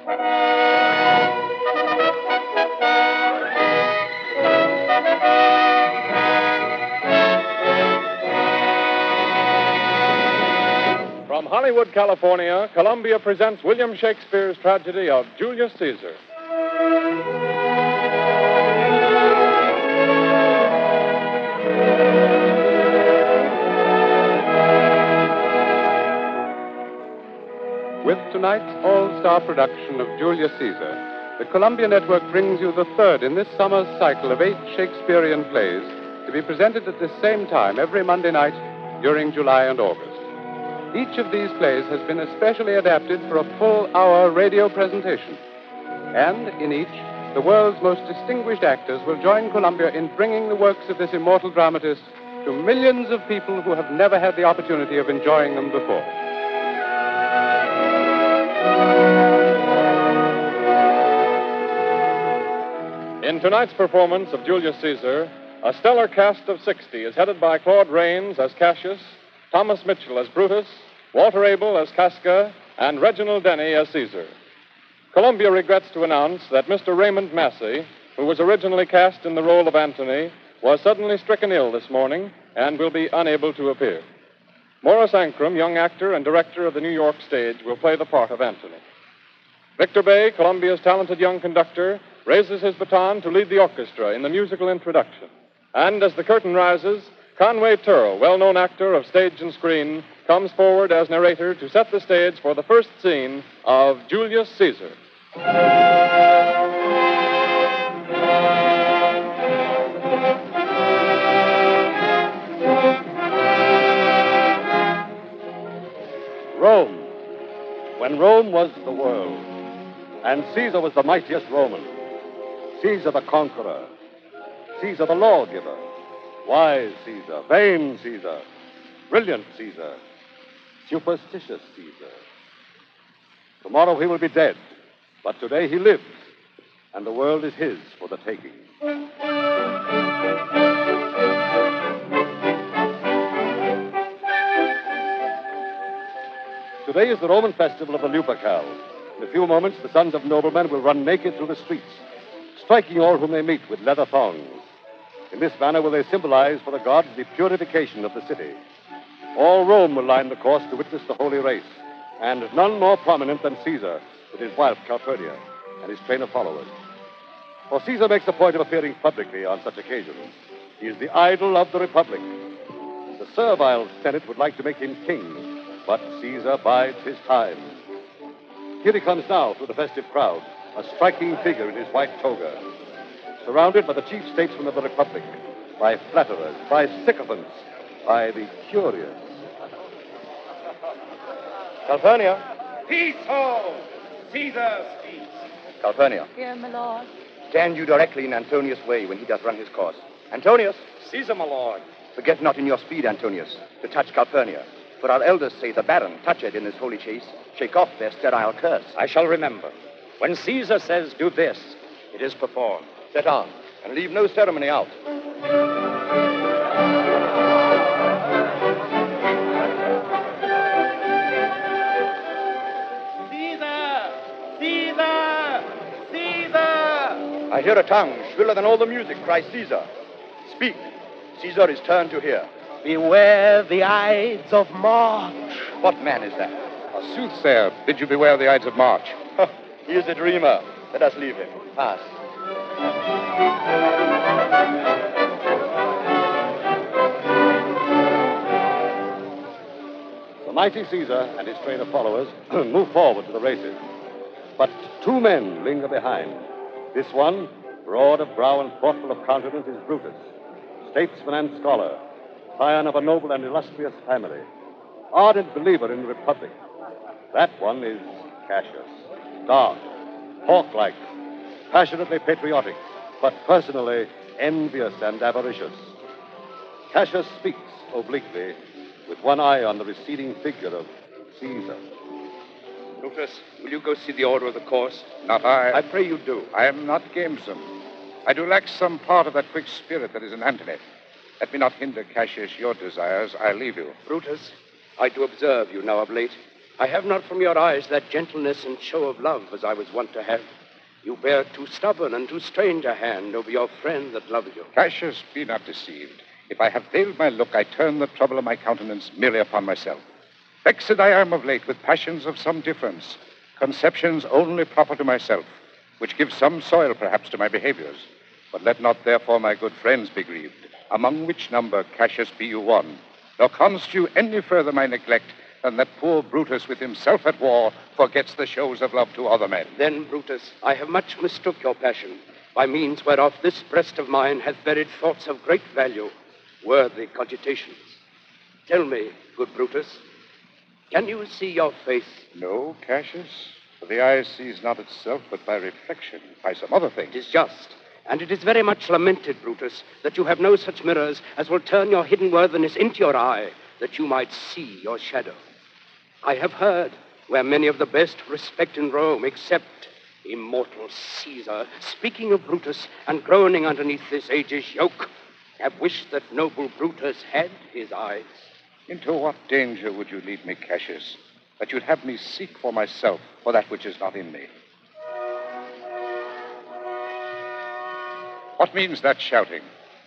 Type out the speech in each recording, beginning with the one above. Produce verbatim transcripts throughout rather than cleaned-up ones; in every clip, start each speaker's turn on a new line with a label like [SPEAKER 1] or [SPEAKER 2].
[SPEAKER 1] From Hollywood, California, Columbia presents William Shakespeare's tragedy of Julius Caesar. With tonight's all-star production of Julius Caesar, the Columbia Network brings you the third in this summer's cycle of eight Shakespearean plays to be presented at the same time every Monday night during July and August. Each of these plays has been especially adapted for a full-hour radio presentation. And in each, the world's most distinguished actors will join Columbia in bringing the works of this immortal dramatist to millions of people who have never had the opportunity of enjoying them before. In tonight's performance of Julius Caesar, a stellar cast of sixty is headed by Claude Rains as Cassius, Thomas Mitchell as Brutus, Walter Abel as Casca, and Reginald Denny as Caesar. Columbia regrets to announce that Mister Raymond Massey, who was originally cast in the role of Antony, was suddenly stricken ill this morning and will be unable to appear. Morris Ankrum, young actor and director of the New York stage, will play the part of Antony. Victor Bay, Columbia's talented young conductor, raises his baton to lead the orchestra in the musical introduction. And as the curtain rises, Conway Turrell, well-known actor of stage and screen, comes forward as narrator to set the stage for the first scene of Julius Caesar.
[SPEAKER 2] Rome. When Rome was the world, and Caesar was the mightiest Roman. Caesar the conqueror. Caesar the lawgiver. Wise Caesar, vain Caesar, brilliant Caesar, superstitious Caesar. Tomorrow he will be dead, but today he lives, and the world is his for the taking. Today is the Roman festival of the Lupercal. In a few moments, the sons of noblemen will run naked through the streets, striking all whom they meet with leather thongs. In this manner will they symbolize for the gods the purification of the city. All Rome will line the course to witness the holy race, and none more prominent than Caesar with his wife Calpurnia and his train of followers. For Caesar makes a point of appearing publicly on such occasions. He is the idol of the Republic. The servile Senate would like to make him king, but Caesar bides his time. Here he comes now through the festive crowd, a striking figure in his white toga, surrounded by the chief statesmen of the Republic, by flatterers, by sycophants, by the curious.
[SPEAKER 3] Calpurnia. Peace, ho! Caesar speaks. Calpurnia.
[SPEAKER 4] Here, my lord.
[SPEAKER 3] Stand you directly in Antonius' way when he doth run his course. Antonius.
[SPEAKER 5] Caesar, my lord.
[SPEAKER 3] Forget not in your speed, Antonius, to touch Calpurnia. For our elders say the baron, touched in this holy chase, shake off their sterile curse.
[SPEAKER 5] I shall remember. When Caesar says do this, it is performed.
[SPEAKER 3] Set on, and leave no ceremony out.
[SPEAKER 6] Caesar! Caesar! Caesar!
[SPEAKER 3] I hear a tongue shriller than all the music cry Caesar. Speak. Caesar is turned to hear.
[SPEAKER 6] Beware the Ides of March.
[SPEAKER 3] What man is that?
[SPEAKER 7] A soothsayer bid you beware the Ides of March.
[SPEAKER 3] He is a dreamer. Let us leave him. Pass.
[SPEAKER 2] The mighty Caesar and his train of followers move forward to the races. But two men linger behind. This one, broad of brow and thoughtful of countenance, is Brutus, statesman and scholar, scion of a noble and illustrious family, ardent believer in the Republic. That one is Cassius, dark, hawk-like, passionately patriotic, but personally envious and avaricious. Cassius speaks obliquely, with one eye on the receding figure of Caesar.
[SPEAKER 7] Brutus, will you go see the order of the course? Not I.
[SPEAKER 3] I pray you do.
[SPEAKER 7] I am not gamesome. I do lack some part of that quick spirit that is in Antony. Let me not hinder, Cassius, your desires. I leave you.
[SPEAKER 3] Brutus, I do observe you now of late.
[SPEAKER 4] I have not from your eyes that gentleness and show of love as I was wont to have. You bear too stubborn and too strange a hand over your friend that loves you.
[SPEAKER 7] Cassius, be not deceived. If I have veiled my look, I turn the trouble of my countenance merely upon myself. Vexed I am of late with passions of some difference, conceptions only proper to myself, which give some soil perhaps to my behaviors. But let not therefore my good friends be grieved, among which number Cassius be you one, nor constitute any further my neglect than that poor Brutus with himself at war forgets the shows of love to other men.
[SPEAKER 4] Then, Brutus, I have much mistook your passion, by means whereof this breast of mine hath buried thoughts of great value, worthy cogitations. Tell me, good Brutus, can you see your face?
[SPEAKER 7] No, Cassius, for the eye sees not itself, but by reflection, by some other thing.
[SPEAKER 4] It is just, and it is very much lamented, Brutus, that you have no such mirrors as will turn your hidden worthiness into your eye, that you might see your shadow. I have heard where many of the best respect in Rome, except immortal Caesar, speaking of Brutus and groaning underneath this age's yoke, have wished that noble Brutus had his eyes.
[SPEAKER 7] Into what danger would you lead me, Cassius, that you'd have me seek for myself for that which is not in me? What means that shouting?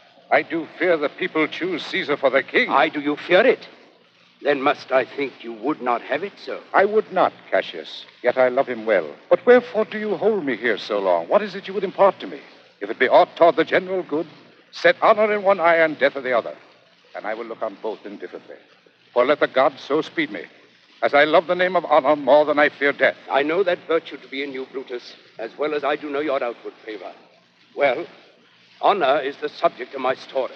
[SPEAKER 7] I do fear the people choose Caesar for their king.
[SPEAKER 4] Aye, do you fear it? Then must I think you would not have it so?
[SPEAKER 7] I would not, Cassius, yet I love him well. But wherefore do you hold me here so long? What is it you would impart to me? If it be aught toward the general good, set honor in one eye and death in the other, and I will look on both indifferently. For let the gods so speed me, as I love the name of honor more than I fear death.
[SPEAKER 4] I know that virtue to be in you, Brutus, as well as I do know your outward favor. Well, honor is the subject of my story.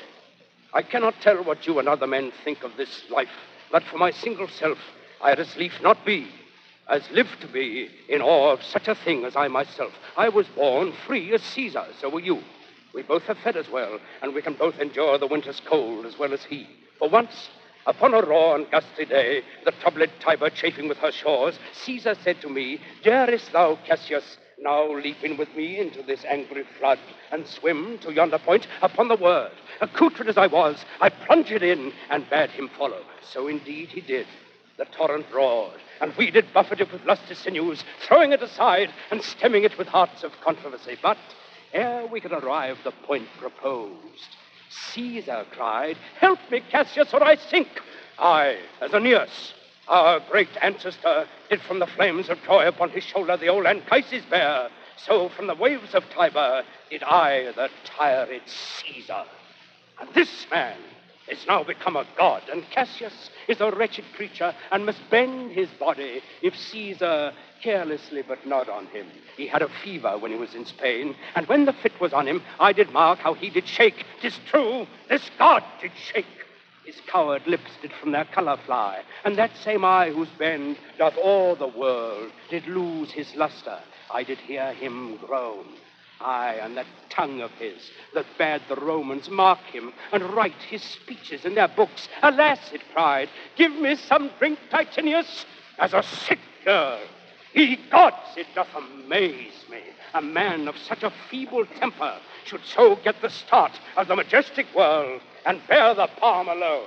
[SPEAKER 4] I cannot tell what you and other men think of this life, but for my single self, I had as lief not be, as live to be, in awe of such a thing as I myself. I was born free as Caesar, so were you. We both have fed as well, and we can both endure the winter's cold as well as he. For once, upon a raw and gusty day, the troubled Tiber chafing with her shores, Caesar said to me, "Darest thou, Cassius, now leap in with me into this angry flood, and swim to yonder point upon the word." Accoutred as I was, I plunged in and bade him follow. So indeed he did. The torrent roared, and we did buffet it with lusty sinews, throwing it aside and stemming it with hearts of controversy. But ere we could arrive the point proposed, Caesar cried, "Help me, Cassius, or I sink." I, as Aeneas, our great ancestor, did from the flames of Troy upon his shoulder the old Anchises bear, so from the waves of Tiber did I the tired Caesar. And this man is now become a god, and Cassius is a wretched creature and must bend his body if Caesar carelessly but nod on him. He had a fever when he was in Spain, and when the fit was on him, I did mark how he did shake. 'Tis true, this god did shake. His coward lips did from their color fly, and that same eye whose bend doth awe the world did lose his luster. I did hear him groan. Aye, and that tongue of his that bade the Romans mark him and write his speeches in their books. Alas, it cried, "Give me some drink, Titinius, as a sick girl." Ye gods, it doth amaze me. A man of such a feeble temper should so get the start of the majestic world and bear the palm alone.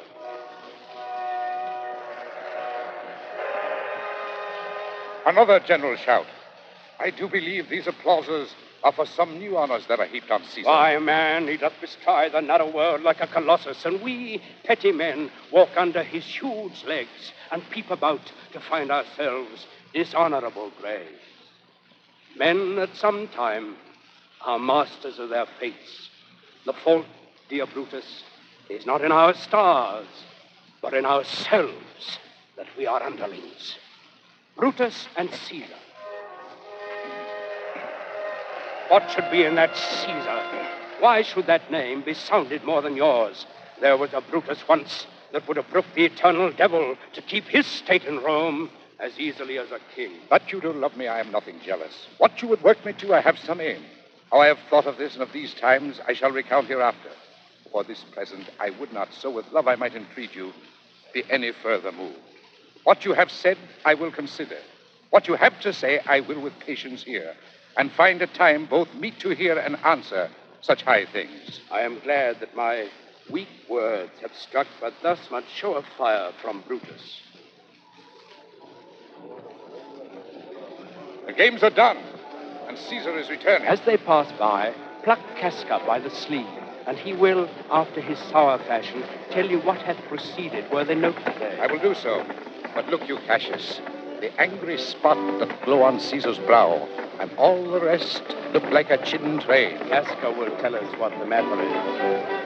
[SPEAKER 7] Another general shout. I do believe these applauses are for some new honors that are heaped on Caesar.
[SPEAKER 4] Why, man, he doth bestride the narrow world like a colossus, and we, petty men, walk under his huge legs and peep about to find ourselves dishonorable graves. Men at some time are masters of their fates. The fault, dear Brutus, is not in our stars, but in ourselves that we are underlings. Brutus and Caesar. What should be in that Caesar? Why should that name be sounded more than yours? There was a Brutus once that would have brooked the eternal devil to keep his state in Rome as easily as a king.
[SPEAKER 7] That you do love me, I am nothing jealous. What you would work me to, I have some aim. How I have thought of this and of these times, I shall recount hereafter. For this present, I would not, so with love I might entreat you, be any further moved. What you have said, I will consider. What you have to say, I will with patience hear, and find a time both meet to hear and answer such high things.
[SPEAKER 4] I am glad that my weak words have struck but thus much show of fire from Brutus.
[SPEAKER 7] games are done, and Caesar is returning.
[SPEAKER 4] As they pass by, pluck Casca by the sleeve, and he will, after his sour fashion, tell you what hath proceeded were they note today.
[SPEAKER 7] I will do so. But look you, Cassius, the angry spot that glow on Caesar's brow, and all the rest look like a chidden train.
[SPEAKER 4] Casca will tell us what the matter is.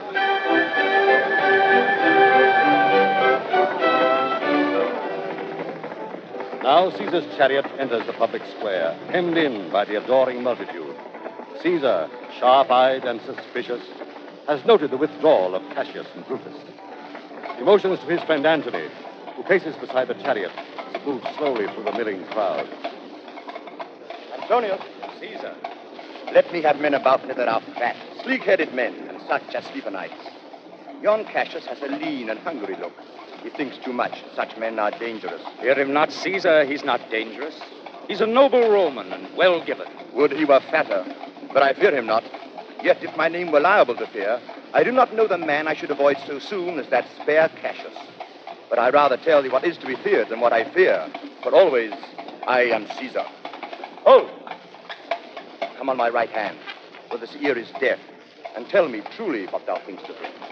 [SPEAKER 2] Now Caesar's chariot enters the public square, hemmed in by the adoring multitude. Caesar, sharp-eyed and suspicious, has noted the withdrawal of Cassius and Brutus. He motions to his friend Antony, who paces beside the chariot as it moves slowly through the milling crowd.
[SPEAKER 3] Antonius,
[SPEAKER 5] Caesar.
[SPEAKER 3] let me have men about me that are fat, sleek-headed men, and such as sleep o' nights. Yon Cassius has a lean and hungry look. He thinks too much. Such men are dangerous.
[SPEAKER 5] Fear him not, Caesar. He's not dangerous. He's a noble Roman and well given.
[SPEAKER 3] Would he were fatter, but I fear him not. Yet if my name were liable to fear, I do not know the man I should avoid so soon as that spare Cassius. But I rather tell thee what is to be feared than what I fear, for always I am Caesar. Hold! Come on my right hand, for this ear is deaf, and tell me truly what thou thinkst of him.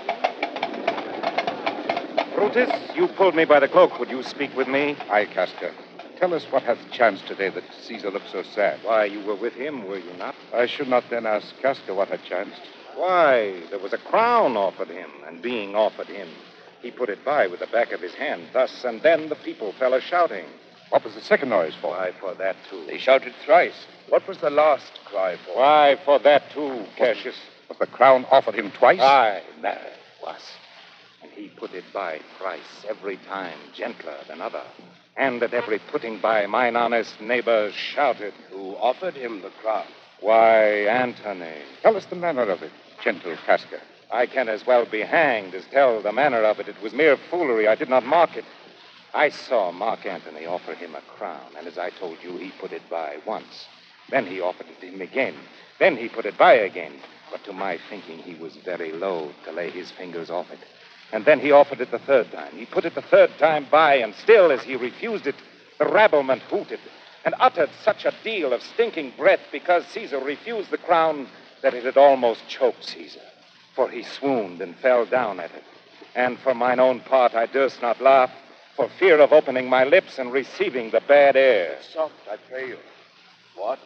[SPEAKER 5] Brutus, you pulled me by the cloak. Would you speak with me?
[SPEAKER 7] Aye, Casca. Tell us what hath chanced today that Caesar looks so sad.
[SPEAKER 5] Why, you were with him, were you not?
[SPEAKER 7] I should not then ask Casca what had chanced.
[SPEAKER 5] Why, there was a crown offered him, and being offered him, he put it by with the back of his hand, thus, and then the people fell a-shouting.
[SPEAKER 7] What was the second noise for?
[SPEAKER 5] Why, for that, too.
[SPEAKER 4] They shouted thrice. What was the last cry for?
[SPEAKER 5] Why, for that, too, Cassius.
[SPEAKER 7] Was the crown offered him twice?
[SPEAKER 5] Aye, that it was. And he put it by thrice, every time gentler than other. And at every putting by, mine honest neighbors shouted.
[SPEAKER 4] Who offered him the crown?
[SPEAKER 5] Why, Antony.
[SPEAKER 7] Tell us the manner of it, gentle Casca.
[SPEAKER 5] I can as well be hanged as tell the manner of it. It was mere foolery. I did not mark it. I saw Mark Antony offer him a crown, and as I told you, he put it by once. Then he offered it to him again. Then he put it by again. But to my thinking, he was very loath to lay his fingers off it. And then he offered it the third time. He put it the third time by, and still, as he refused it, the rabblement hooted and uttered such a deal of stinking breath because Caesar refused the crown that it had almost choked Caesar. For he swooned and fell down at it. And for mine own part, I durst not laugh for fear of opening my lips and receiving the bad air.
[SPEAKER 4] Soft, I pray you. What?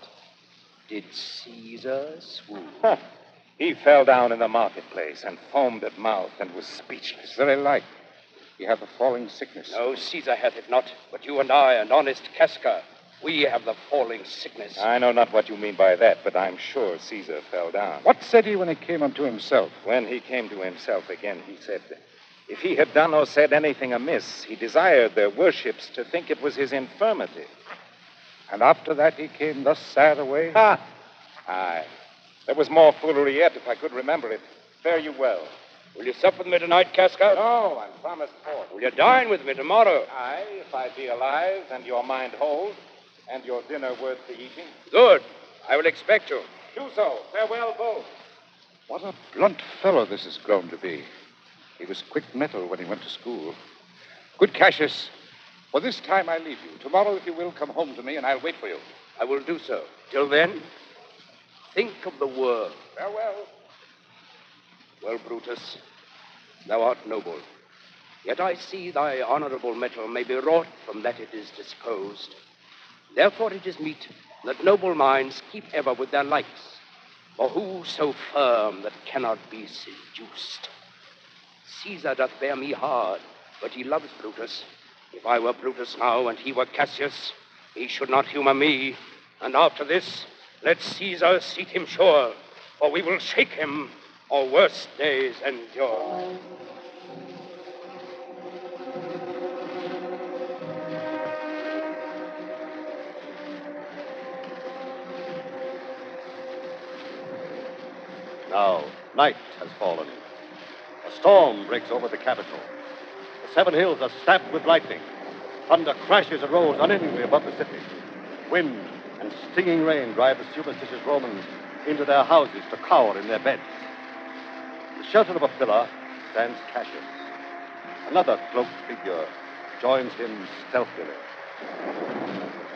[SPEAKER 4] Did Caesar swoon?
[SPEAKER 5] Huh. He fell down in the marketplace and foamed at mouth and was speechless.
[SPEAKER 7] Very like. He hath a falling sickness.
[SPEAKER 4] No, Caesar hath it not, but you and I and honest Casca, we have the falling sickness.
[SPEAKER 5] I know not what you mean by that, but I'm sure Caesar fell down.
[SPEAKER 7] What said he when he came unto himself?
[SPEAKER 5] When he came to himself again, he said, if he had done or said anything amiss, he desired their worships to think it was his infirmity.
[SPEAKER 7] And after that he came thus sad away?
[SPEAKER 5] Ha! Aye. There was more foolery yet, if I could remember it. Fare you well.
[SPEAKER 4] Will you sup with me tonight, Casca?
[SPEAKER 5] No, I'm promised port.
[SPEAKER 4] Will you dine with me tomorrow?
[SPEAKER 5] Aye, if I be alive and your mind hold, and your dinner worth the eating.
[SPEAKER 4] Good. I will expect you.
[SPEAKER 5] Do so. Farewell, both.
[SPEAKER 7] What a blunt fellow this has grown to be. He was quick mettle when he went to school. Good Cassius, for this time I leave you. Tomorrow, if you will, come home to me, and I'll wait for you.
[SPEAKER 4] I will do so. Till then, think of the world.
[SPEAKER 7] Farewell.
[SPEAKER 4] Well, Brutus, thou art noble. Yet I see thy honorable mettle may be wrought from that it is disposed. Therefore it is meet that noble minds keep ever with their likes. For who so firm that cannot be seduced? Caesar doth bear me hard, but he loves Brutus. If I were Brutus now, and he were Cassius, he should not humor me. And after this, let Caesar seat him sure, for we will shake him, or worse days endure.
[SPEAKER 2] Now, night has fallen. A storm breaks over the capital. The seven hills are stabbed with lightning. Thunder crashes and rolls unendingly above the city. Wind and stinging rain drive the superstitious Romans into their houses to cower in their beds. In the shelter of a pillar stands Cassius. Another cloaked figure joins him stealthily.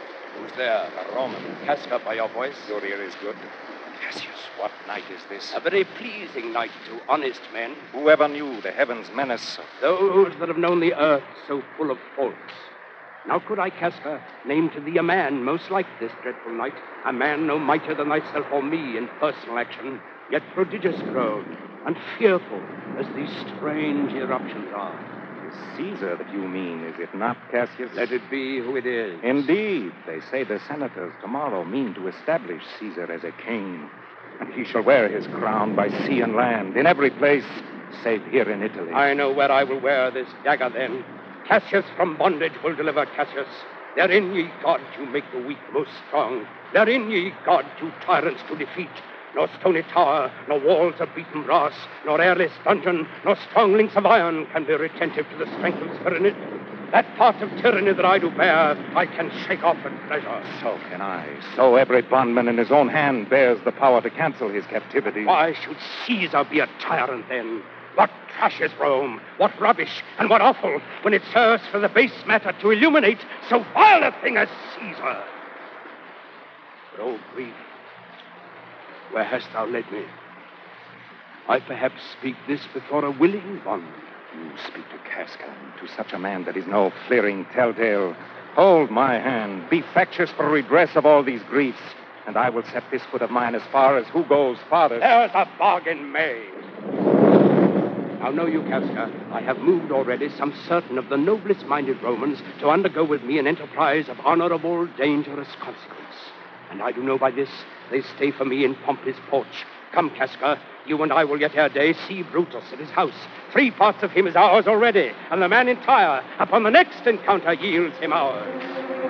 [SPEAKER 4] Who's there?
[SPEAKER 5] A Roman.
[SPEAKER 4] Casca, by your voice.
[SPEAKER 5] Your ear is good. Cassius, what night is this?
[SPEAKER 4] A very pleasing night to honest men.
[SPEAKER 5] Whoever knew the heavens menace so?
[SPEAKER 4] Those that have known the earth so full of faults. Now could I, Casca, name to thee a man most like this dreadful night, a man no mightier than thyself or me in personal action, yet prodigious grown, and fearful as these strange eruptions are.
[SPEAKER 5] Caesar that you mean, is it not, Cassius?
[SPEAKER 4] Let it be who it is.
[SPEAKER 5] Indeed. They say the senators tomorrow mean to establish Caesar as a king. And he shall wear his crown by sea and land, in every place, save here in Italy.
[SPEAKER 4] I know where I will wear this dagger then. Cassius from bondage will deliver Cassius. Therein, ye gods, you make the weak most strong. Therein, ye gods, you tyrants to defeat. Nor stony tower, nor walls of beaten brass, nor airless dungeon, nor strong links of iron can be retentive to the strength of tyranny. That part of tyranny that I do bear, I can shake off at pleasure.
[SPEAKER 5] So can I. So every bondman in his own hand bears the power to cancel his captivity.
[SPEAKER 4] Why should Caesar be a tyrant then? What trash is Rome? What rubbish and what offal when it serves for the base matter to illuminate so vile a thing as Caesar? But, oh, grief, where hast thou led me? I perhaps speak this before a willing bondman.
[SPEAKER 5] You speak to Casca, to such a man that is no fleering telltale. Hold my hand. Be factious for redress of all these griefs, and I will set this foot of mine as far as who goes farthest.
[SPEAKER 4] There's a bargain made. Now know you, Casca, I have moved already some certain of the noblest-minded Romans to undergo with me an enterprise of honorable, dangerous consequence. And I do know by this they stay for me in Pompey's porch. Come, Casca, you and I will yet ere day see Brutus at his house. Three parts of him is ours already, and the man entire upon the next encounter yields him ours.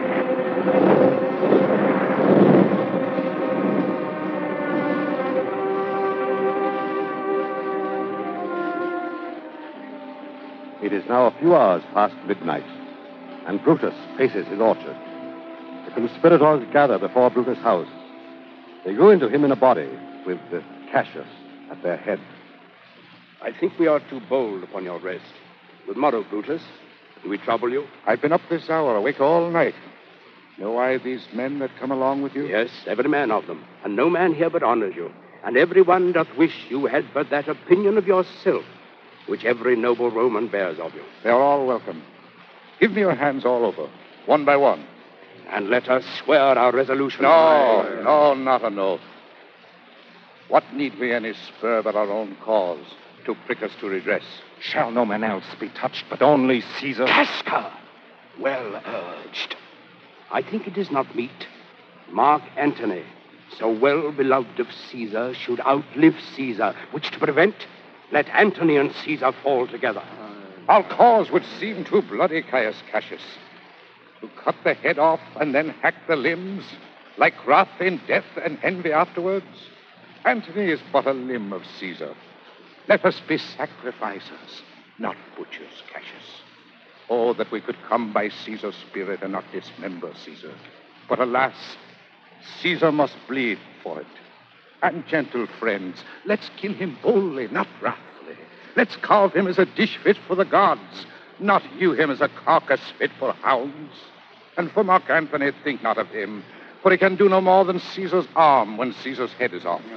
[SPEAKER 2] It is now a few hours past midnight, and Brutus faces his orchard. The conspirators gather before Brutus' house. They go into him in a body, with uh, Cassius at their head.
[SPEAKER 4] I think we are too bold upon your rest. Good morrow, Brutus. Do we trouble you?
[SPEAKER 7] I've been up this hour, awake all night. Know I these men that come along with you?
[SPEAKER 4] Yes, every man of them. And no man here but honors you. And every one doth wish you had but that opinion of yourself which every noble Roman bears of you.
[SPEAKER 7] They're all welcome. Give me your hands all over, one by one.
[SPEAKER 4] And let us swear our resolution.
[SPEAKER 7] No, no, not an oath. What need we any spur but our own cause to prick us to redress?
[SPEAKER 5] Shall no man else be touched, but only Caesar?
[SPEAKER 4] Casca! Well urged. I think it is not meet. Mark Antony, so well beloved of Caesar, should outlive Caesar, which to prevent, let Antony and Caesar fall together.
[SPEAKER 7] Our cause would seem too bloody, Caius Cassius. To cut the head off and then hack the limbs, like wrath in death and envy afterwards. Antony is but a limb of Caesar. Let us be sacrificers, not butchers, Cassius. Oh, that we could come by Caesar's spirit and not dismember Caesar. But alas, Caesar must bleed for it. And gentle friends, let's kill him boldly, not wrathfully. Let's carve him as a dish fit for the gods, not hew him as a carcass fit for hounds. And for Mark Antony, think not of him, for he can do no more than Caesar's arm when Caesar's head is off.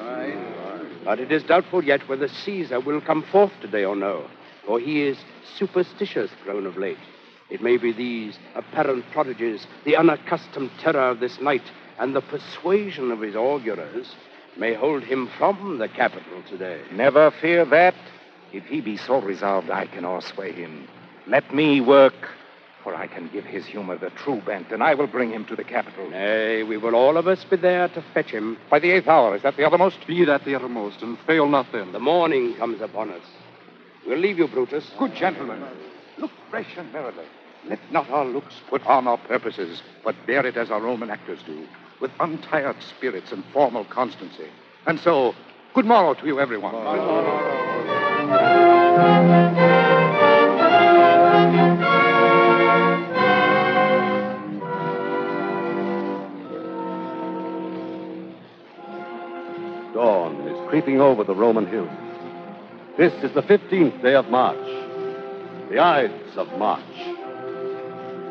[SPEAKER 4] But it is doubtful yet whether Caesar will come forth today or no, for he is superstitious grown of late. It may be these apparent prodigies, the unaccustomed terror of this night, and the persuasion of his augurers may hold him from the capital today.
[SPEAKER 5] Never fear that. If he be so resolved, I can o'ersway him. Let me work, for I can give his humor the true bent, and I will bring him to the capital.
[SPEAKER 4] Nay, we will all of us be there to fetch him.
[SPEAKER 7] By the eighth hour, is that the uttermost?
[SPEAKER 2] Be that the uttermost, and fail not then.
[SPEAKER 4] The morning comes upon us. We'll leave you, Brutus.
[SPEAKER 7] Good gentlemen, look fresh and merrily. Let not our looks put on our purposes, but bear it as our Roman actors do, with untired spirits and formal constancy. And so, good morrow to you, everyone. Good morrow. Dawn is creeping over the Roman hills. This is the fifteenth day of March, the Ides of March.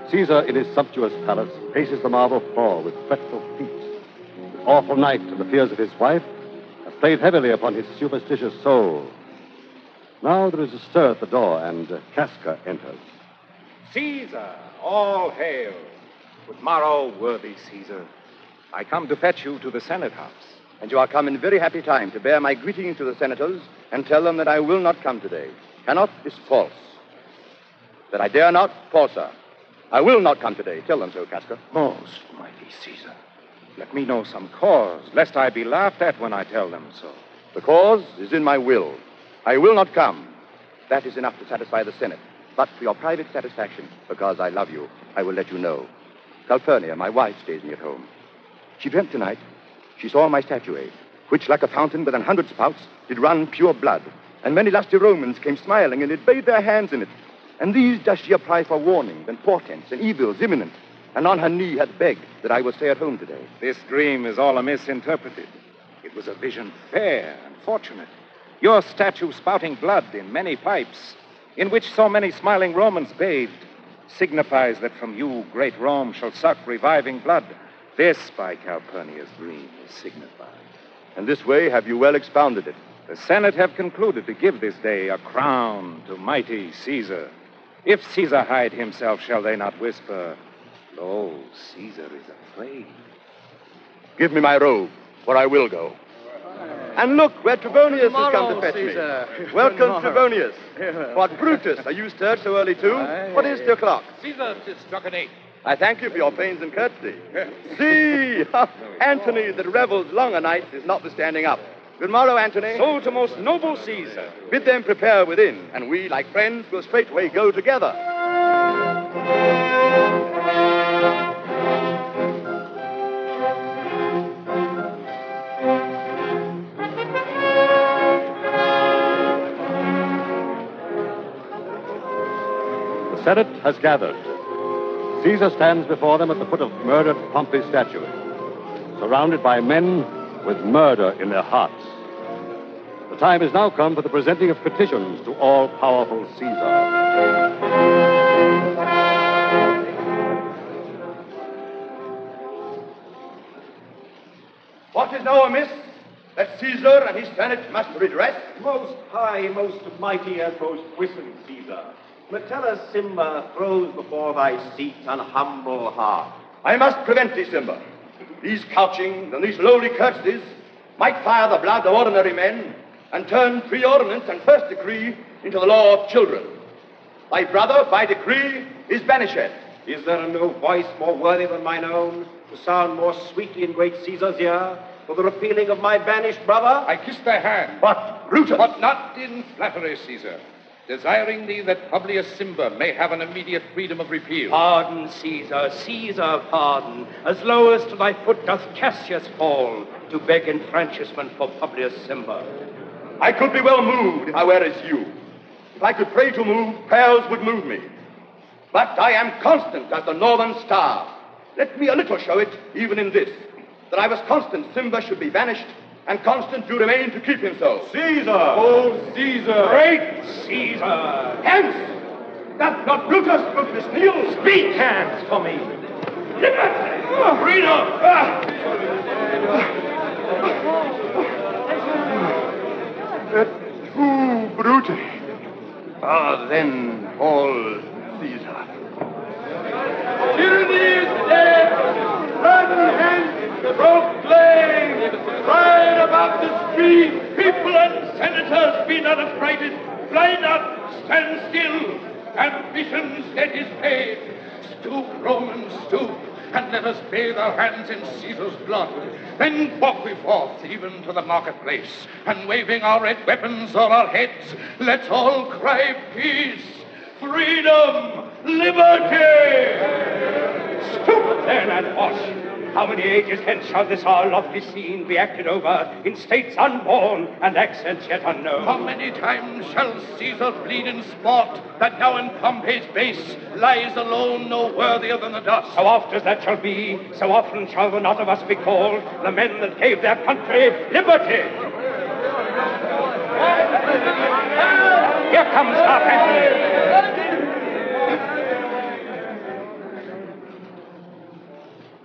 [SPEAKER 2] Caesar, in his sumptuous palace, paces the marble floor with fretful feet. The awful night and the fears of his wife have played heavily upon his superstitious soul. Now there is a stir at the door, and uh, Casca enters.
[SPEAKER 5] Caesar, all hail. Good morrow, worthy Caesar. I come to fetch you to the Senate House.
[SPEAKER 3] And you are come in very happy time to bear my greetings to the senators and tell them that I will not come today. Cannot is false. That I dare not, false, sir. I will not come today. Tell them so, Casca.
[SPEAKER 5] Most mighty Caesar, let me know some cause, lest I be laughed at when I tell them so.
[SPEAKER 3] The cause is in my will. I will not come. That is enough to satisfy the Senate. But for your private satisfaction, because I love you, I will let you know. Calpurnia, my wife, stays me at home. She dreamt tonight. She saw my statuette, which, like a fountain with an hundred spouts, did run pure blood. And many lusty Romans came smiling and did bathe their hands in it. And these does she apply for warnings and portents and evils imminent. And on her knee hath begged that I will stay at home today.
[SPEAKER 5] This dream is all misinterpreted. It was a vision fair and fortunate. Your statue spouting blood in many pipes, in which so many smiling Romans bathed, signifies that from you great Rome shall suck reviving blood. This, by Calpurnia's dream, is signified.
[SPEAKER 3] And this way have you well expounded it.
[SPEAKER 5] The Senate have concluded to give this day a crown to mighty Caesar. If Caesar hide himself, shall they not whisper, lo, Caesar is afraid?
[SPEAKER 3] Give me my robe, for I will go. And look, where Trebonius has come to fetch
[SPEAKER 6] Caesar.
[SPEAKER 3] me. Welcome, Trebonius. What, Brutus, are you stirred so early, too?
[SPEAKER 6] Aye.
[SPEAKER 3] What is the o'clock?
[SPEAKER 4] Caesar, 'tis struck an eight.
[SPEAKER 3] I thank you for your pains and courtesy. See, Antony that revels longer nights is not the standing up. Good morrow, Antony.
[SPEAKER 4] So to most noble Caesar.
[SPEAKER 3] Bid them prepare within, and we, like friends, will straightway go together.
[SPEAKER 2] The Senate has gathered. Caesar stands before them at the foot of murdered Pompey's statue, surrounded by men with murder in their hearts. The time has now come for the presenting of petitions to all-powerful Caesar.
[SPEAKER 3] What is now amiss that Caesar and his Senate must redress?
[SPEAKER 6] Most high, most mighty, and most puissant Caesar, Metellus Simba throws before thy seat an humble heart.
[SPEAKER 3] I must prevent thee, Simba. These couchings and these lowly courtesies might fire the blood of ordinary men and turn pre-ordinance and first decree into the law of children. Thy brother, by decree, is banished.
[SPEAKER 6] Is there no voice more worthy than mine own to sound more sweetly in great Caesar's ear for the repealing of my banished brother?
[SPEAKER 7] I kiss thy hand.
[SPEAKER 3] But, Brutus...
[SPEAKER 7] But not in flattery, Caesar. Desiring thee that Publius Simba may have an immediate freedom of repeal.
[SPEAKER 4] Pardon, Caesar, Caesar, pardon. As low as to thy foot doth Cassius fall to beg enfranchisement for Publius Simba.
[SPEAKER 3] I could be well moved if I were as you. If I could pray to move, prayers would move me. But I am constant as the northern star. Let me a little show it, even in this, that I was constant Simba should be banished, and constant do remain to keep him so.
[SPEAKER 6] Caesar!
[SPEAKER 3] Oh, Caesar!
[SPEAKER 4] Great Caesar!
[SPEAKER 3] Hence! Doth not Brutus, Brutus kneel?
[SPEAKER 4] Speak, hands, for me. Liberty! Freedom!
[SPEAKER 3] Tu, Brute. Ah, then, all Caesar.
[SPEAKER 4] Tyranny is dead! Run hence, proclaim! Cry about the street! People and senators, be not affrighted! Fly not, stand still! Ambition's debt is paid! Stoop, Romans, stoop! And let us bathe our hands in Caesar's blood. Then walk we forth, even to the marketplace, and waving our red weapons o'er our heads, let's all cry peace, freedom, liberty! Stoop then and wash. How many ages hence shall this our lofty scene be acted over in states unborn and accents yet unknown? How many times shall Caesar bleed in sport that now in Pompey's base lies alone no worthier than the dust? So oft as that shall be, so often shall the not of us be called the men that gave their country liberty. Here comes Mark Antony.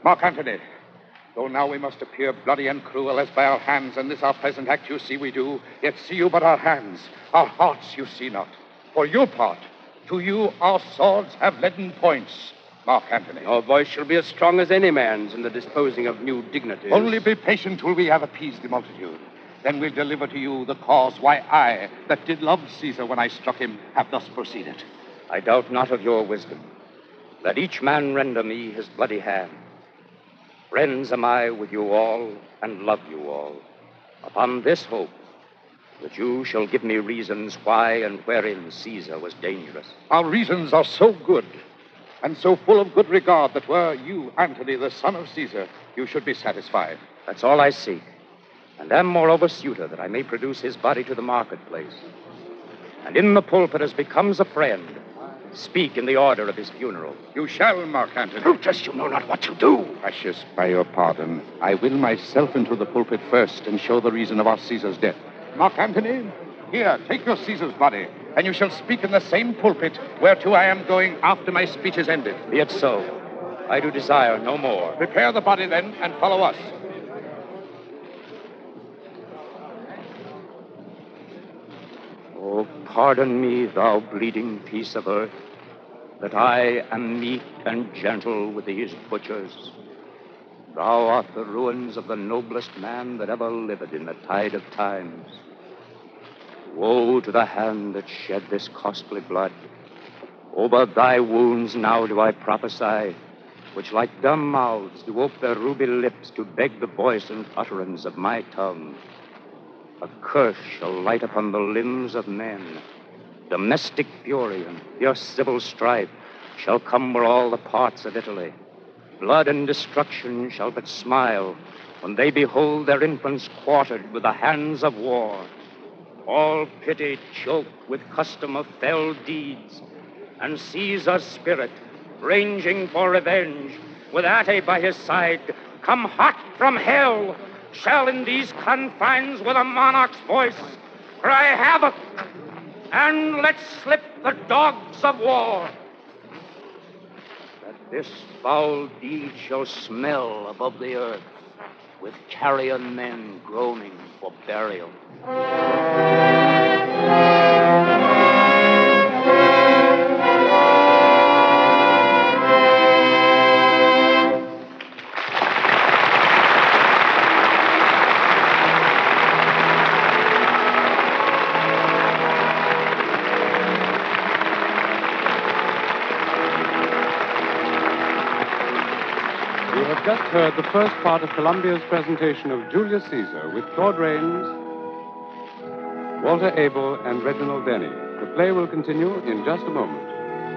[SPEAKER 7] Mark Antony, though now we must appear bloody and cruel as by our hands, and this our present act you see we do, yet see you but our hands, our hearts you see not. For your part, to you our swords have leaden points, Mark Antony.
[SPEAKER 4] Your voice shall be as strong as any man's in the disposing of new dignities.
[SPEAKER 7] Only be patient till we have appeased the multitude. Then we'll deliver to you the cause why I, that did love Caesar when I struck him, have thus proceeded.
[SPEAKER 4] I doubt not of your wisdom. Let each man render me his bloody hand. Friends am I with you all, and love you all, upon this hope, that you shall give me reasons why and wherein Caesar was dangerous.
[SPEAKER 7] Our reasons are so good, and so full of good regard, that were you, Antony, the son of Caesar, you should be satisfied.
[SPEAKER 4] That's all I seek, and am moreover suitor that I may produce his body to the marketplace, and in the pulpit as becomes a friend, speak in the order of his funeral.
[SPEAKER 7] You shall, Mark Antony.
[SPEAKER 4] Brutus, you know not what you do.
[SPEAKER 7] Cassius, by your pardon, I will myself into the pulpit first and show the reason of our Caesar's death. Mark Antony, here, take your Caesar's body, and you shall speak in the same pulpit whereto I am going after my speech is ended.
[SPEAKER 4] Be it so. I do desire no more.
[SPEAKER 7] Prepare the body, then, and follow us.
[SPEAKER 4] Oh, pardon me, thou bleeding piece of earth, that I am meek and gentle with these butchers. Thou art the ruins of the noblest man that ever lived in the tide of times. Woe to the hand that shed this costly blood. Over thy wounds now do I prophesy, which like dumb mouths do ope their ruby lips to beg the voice and utterance of my tongue. A curse shall light upon the limbs of men. Domestic fury and fierce civil strife shall come where all the parts of Italy. Blood and destruction shall but smile when they behold their infants quartered with the hands of war. All pity choked with custom of fell deeds, and Caesar's spirit, ranging for revenge, with Ate by his side, come hot from hell, shall in these confines with a monarch's voice cry havoc, and let slip the dogs of war. That this foul deed shall smell above the earth, with carrion men groaning for burial.
[SPEAKER 1] You have just heard the first part of Columbia's presentation of Julius Caesar with Claude Rains, Walter Abel, and Reginald Denny. The play will continue in just a moment.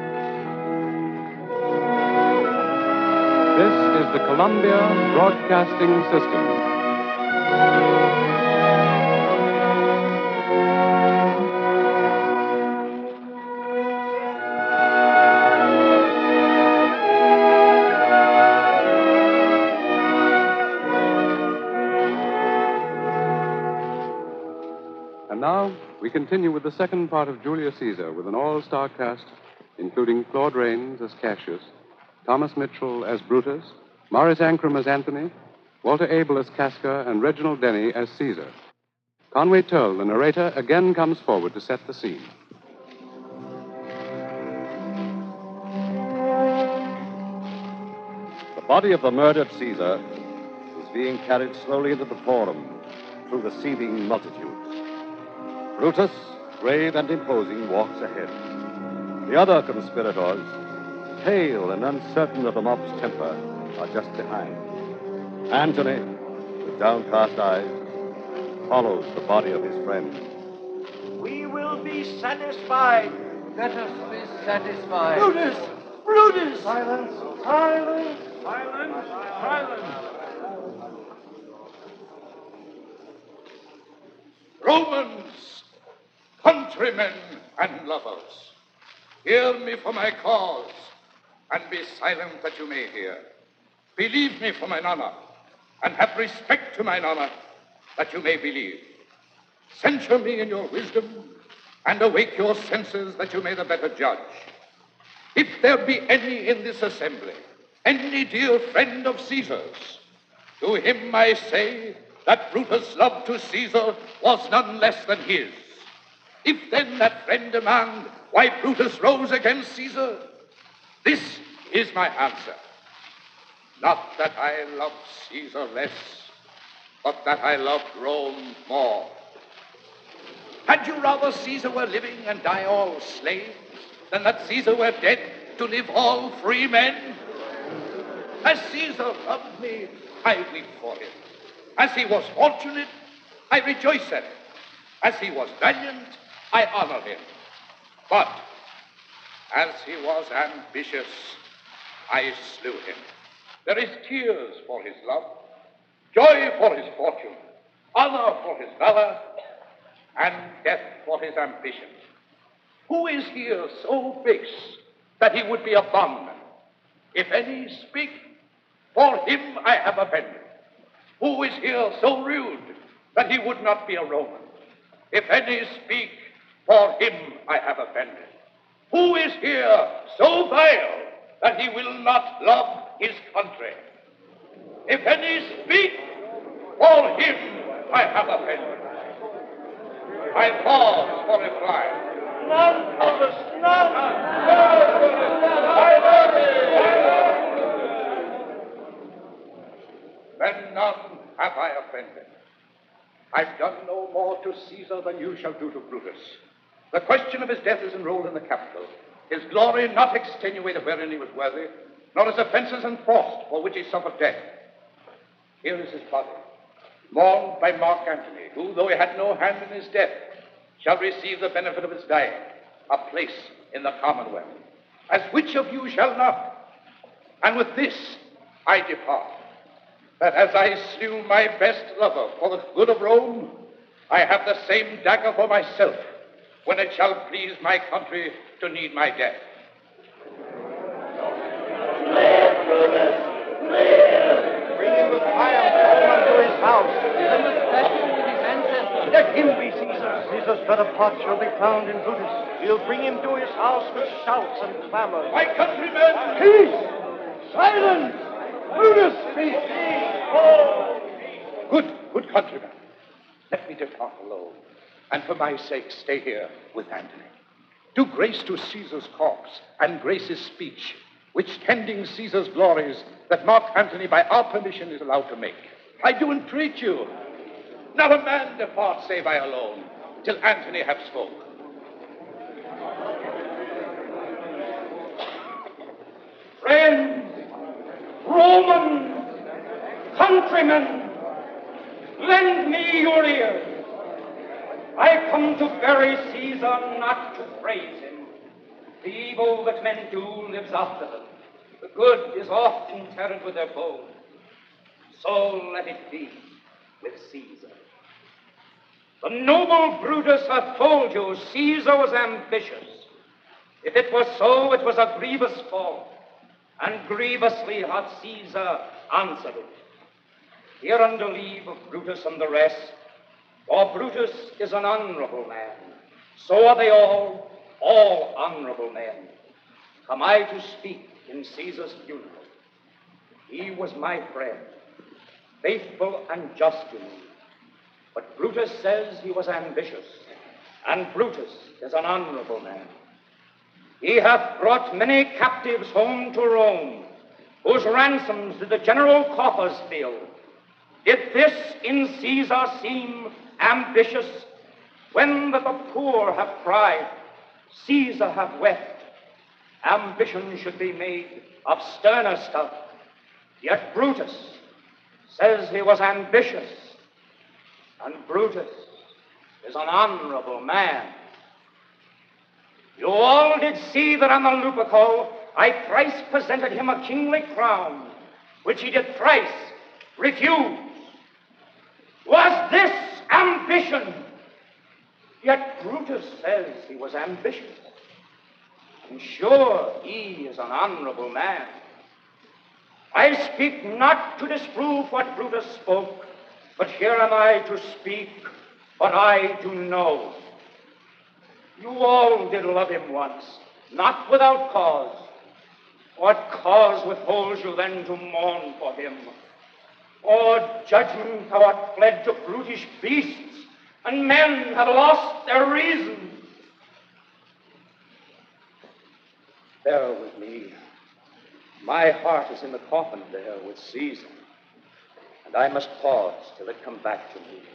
[SPEAKER 1] This is the Columbia Broadcasting System. And now, we continue with the second part of Julius Caesar with an all-star cast, including Claude Rains as Cassius, Thomas Mitchell as Brutus, Maurice Ancram as Antony, Walter Abel as Casca, and Reginald Denny as Caesar. Conway Turl, the narrator, again comes forward to set the scene.
[SPEAKER 2] The body of the murdered Caesar was being carried slowly into the forum through the seething multitudes. Brutus, grave and imposing, walks ahead. The other conspirators, pale and uncertain of the mob's temper, are just behind. Antony, with downcast eyes, follows the body of his friend.
[SPEAKER 6] We will be satisfied.
[SPEAKER 8] Let us be satisfied.
[SPEAKER 6] Brutus! Brutus!
[SPEAKER 8] Silence! Silence!
[SPEAKER 6] Silence! Silence!
[SPEAKER 7] Romans, countrymen, and lovers, hear me for my cause, and be silent that you may hear. Believe me for mine honor, and have respect to mine honor, that you may believe. Censure me in your wisdom, and awake your senses that you may the better judge. If there be any in this assembly, any dear friend of Caesar's. To him I say that Brutus' love to Caesar was none less than his. If then that friend demand why Brutus rose against Caesar, this is my answer. Not that I love Caesar less, but that I loved Rome more. Had you rather Caesar were living and die all slaves, than that Caesar were dead to live all free men? As Caesar loved me, I weep for him. As he was fortunate, I rejoice at it. As he was valiant, I honor him. But as he was ambitious, I slew him. There is tears for his love, joy for his fortune, honor for his valor, and death for his ambition. Who is here so base that he would be a bondman? If any speak, for him I have offended. Who is here so rude that he would not be a Roman? If any speak, for him I have offended. Who is here so vile that he will not love his country? If any speak, for him I have offended. I pause for reply.
[SPEAKER 8] None, Brutus, none!
[SPEAKER 7] Then none have I offended. I've done no more to Caesar than you shall do to Brutus. The question of his death is enrolled in the Capitol. His glory not extenuated wherein he was worthy, nor his offenses enforced for which he suffered death. Here is his body, mourned by Mark Antony, who, though he had no hand in his death, shall receive the benefit of his dying, a place in the Commonwealth. As which of you shall not? And with this I depart, that as I slew my best lover for the good of Rome, I have the same dagger for myself when it shall please my country to need my death.
[SPEAKER 8] Live, Brutus! Live!
[SPEAKER 6] Bring him with triumph home unto his house.
[SPEAKER 8] And with passion with his ancestors.
[SPEAKER 6] Let him be Caesar. Caesar's better part shall be found in Brutus. We'll bring him to his house with shouts and clamors.
[SPEAKER 7] My countrymen!
[SPEAKER 6] Peace! Silence! Brutus, speak!
[SPEAKER 7] Oh! Good, good countrymen. Let me depart alone, and for my sake stay here with Antony. Do grace to Caesar's corpse, and grace his speech, which tending Caesar's glories, that Mark Antony by our permission is allowed to make. I do entreat you, not a man depart save I alone, till Antony have spoke.
[SPEAKER 9] Friends, Roman countrymen, lend me your ears. I come to bury Caesar, not to praise him. The evil that men do lives after them. The good is oft interred with their bones. So let it be with Caesar. The noble Brutus hath told you Caesar was ambitious. If it was so, it was a grievous fault, and grievously hath Caesar answered it. Here under leave of Brutus and the rest, for Brutus is an honorable man. So are they all, all honorable men. Come I to speak in Caesar's funeral. He was my friend, faithful and just to me. But Brutus says he was ambitious, and Brutus is an honorable man. He hath brought many captives home to Rome, whose ransoms did the general coffers fill. Did this in Caesar seem ambitious, when that the poor have cried, Caesar hath wept? Ambition should be made of sterner stuff. Yet Brutus says he was ambitious, and Brutus is an honorable man. You all did see that on the Lupercal I thrice presented him a kingly crown, which he did thrice refuse. Was this ambition? Yet Brutus says he was ambitious. And sure, he is an honorable man. I speak not to disprove what Brutus spoke, but here am I to speak what I do know. You all did love him once, not without cause. What cause withholds you then to mourn for him? O judgment, thou art fled to brutish beasts, and men have lost their reason. Bear with me. My heart is in the coffin there with Caesar, and I must pause till it come back to me.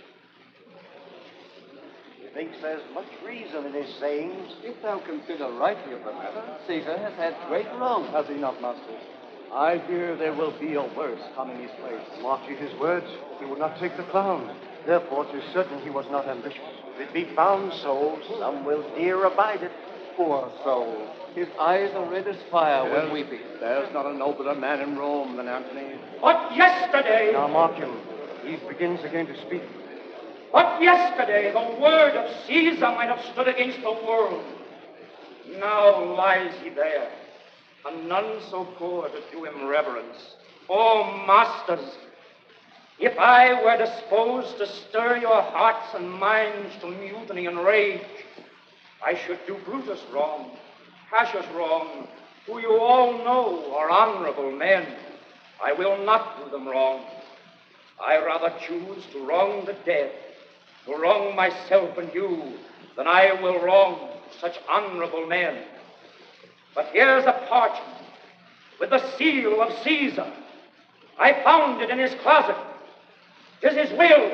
[SPEAKER 6] Methinks there's much reason in his sayings.
[SPEAKER 10] If thou consider rightly of the matter, Caesar has had great wrong, has he not, master?
[SPEAKER 6] I hear there will be a worse coming his place. Mark ye his words, he would not take the crown. Therefore, 'tis certain he was not ambitious. If it be found so, some will dear abide it.
[SPEAKER 10] Poor soul. His eyes are red as fire
[SPEAKER 3] There's,
[SPEAKER 10] when weeping.
[SPEAKER 3] There's not a nobler man in Rome than Antony.
[SPEAKER 9] But yesterday,
[SPEAKER 6] Now mark him. He begins again to speak.
[SPEAKER 9] but yesterday, the word of Caesar might have stood against the world. Now lies he there, and none so poor to do him reverence. O masters, if I were disposed to stir your hearts and minds to mutiny and rage, I should do Brutus wrong, Cassius wrong, who you all know are honorable men. I will not do them wrong. I rather choose to wrong the dead, to wrong myself and you, than I will wrong such honorable men. But here's a parchment with the seal of Caesar. I found it in his closet. 'Tis his will.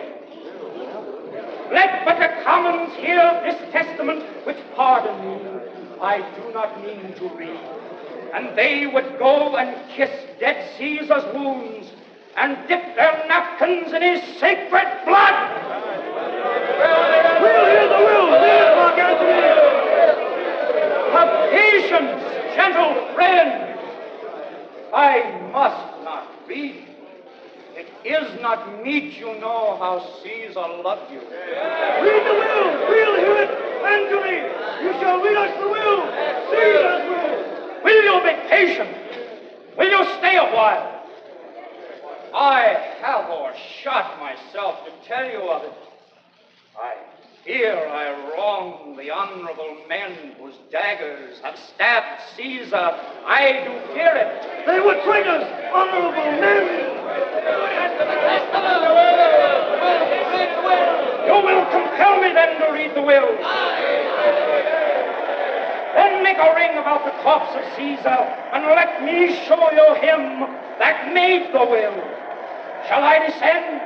[SPEAKER 9] Let but the commons hear this testament, which, pardon me, I do not mean to read. And they would go and kiss dead Caesar's wounds and dip their napkins in his sacred blood.
[SPEAKER 6] We'll hear the will! There's Mark Antony!
[SPEAKER 9] Have patience, gentle friend. I must not read. It is not meet you know how Caesar loved you.
[SPEAKER 6] Read the will! We'll hear it! Antony, you shall read us the will! Caesar's will!
[SPEAKER 9] Will you be patient? Will you stay a while? I have o'ershot myself to tell you of it. I fear I wrong the honorable men whose daggers have stabbed Caesar. I do fear it.
[SPEAKER 6] They were traitors, honorable men!
[SPEAKER 9] You will compel me then to read the will. Then make a ring about the corpse of Caesar, and let me show you him that made the will. Shall I descend?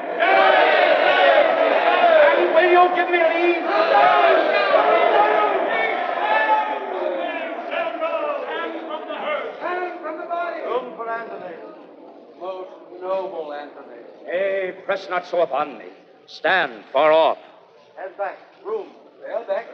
[SPEAKER 9] And will you give me leave?
[SPEAKER 8] Hand from the hearse.
[SPEAKER 10] Hand from the body.
[SPEAKER 6] Room for Antony.
[SPEAKER 10] Most noble Antony.
[SPEAKER 9] Nay, press not so upon me. Stand far off.
[SPEAKER 6] Head back. Room.
[SPEAKER 10] Well, back.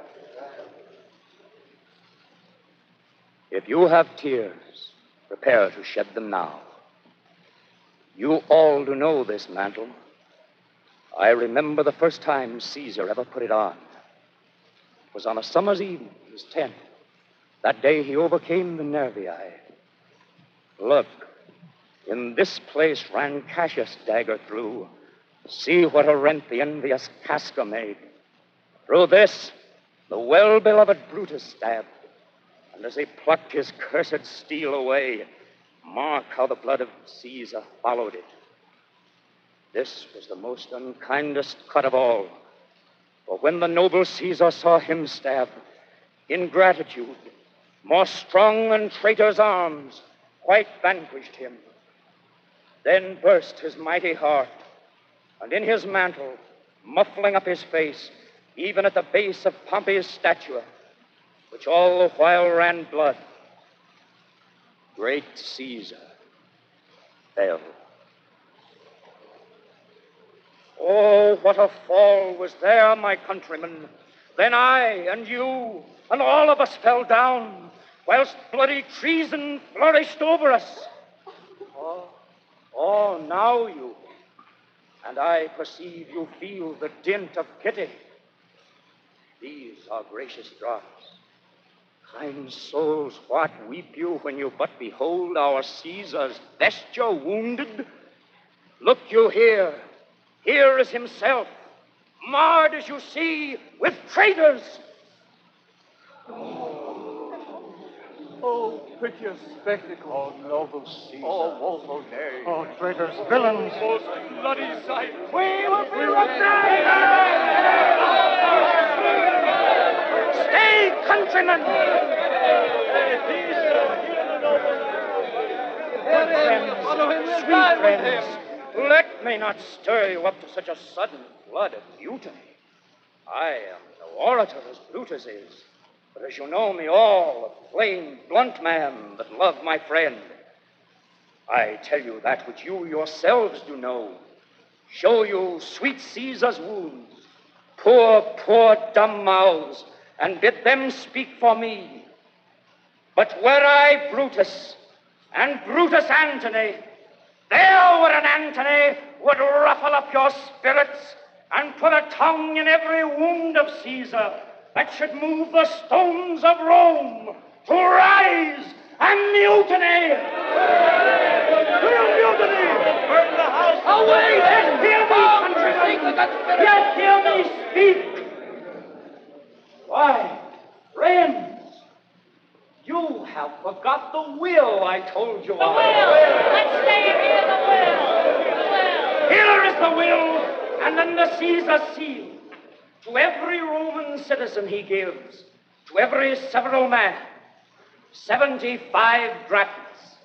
[SPEAKER 9] If you have tears, prepare to shed them now. You all do know this mantle. I remember the first time Caesar ever put it on. It was on a summer's evening, his tenth. That day he overcame the Nervii. Look, in this place ran Cassius' dagger through. See what a rent the envious Casca made. Through this, the well-beloved Brutus stabbed. And as he plucked his cursed steel away, mark how the blood of Caesar followed it. This was the most unkindest cut of all. For when the noble Caesar saw him stab, ingratitude, more strong than traitor's arms, quite vanquished him. Then burst his mighty heart, and in his mantle, muffling up his face, even at the base of Pompey's statue, which all the while ran blood, great Caesar fell. Oh, what a fall was there, my countrymen. Then I and you and all of us fell down, whilst bloody treason flourished over us. Oh, oh, now you, and I perceive you feel the dint of pity. These are gracious drops. Kind souls, what weep you when you but behold our Caesar's vesture wounded? Look you here. Here is himself, marred as you see with traitors.
[SPEAKER 6] Oh, prettiest spectacle.
[SPEAKER 11] Oh, noble Caesar.
[SPEAKER 6] Oh, woeful day.
[SPEAKER 11] Oh, traitors, villains.
[SPEAKER 9] Most bloody sight.
[SPEAKER 6] We will be with
[SPEAKER 9] Stay, countrymen!
[SPEAKER 6] Good friends, follow him, we'll die with him.
[SPEAKER 9] Let me not stir you up to such a sudden flood of mutiny. I am no orator as Brutus is, but as you know me all, a plain, blunt man that love my friend. I tell you that which you yourselves do know. Show you sweet Caesar's wounds, poor, poor dumb mouths, and bid them speak for me. But were I Brutus, and Brutus Antony, there were an Antony would ruffle up your spirits and put a tongue in every wound of Caesar that should move the stones of Rome to rise and mutiny. We'll mutiny. Burn the house. Away! Yes, hear me, countrymen. Yes, hear me speak. Why, friends, you have forgot the will I told you of.
[SPEAKER 8] The will. Let's stay here, the will. The will.
[SPEAKER 9] Here is the will, and then the Caesar seal. To every Roman citizen he gives, to every several man, seventy-five drachms.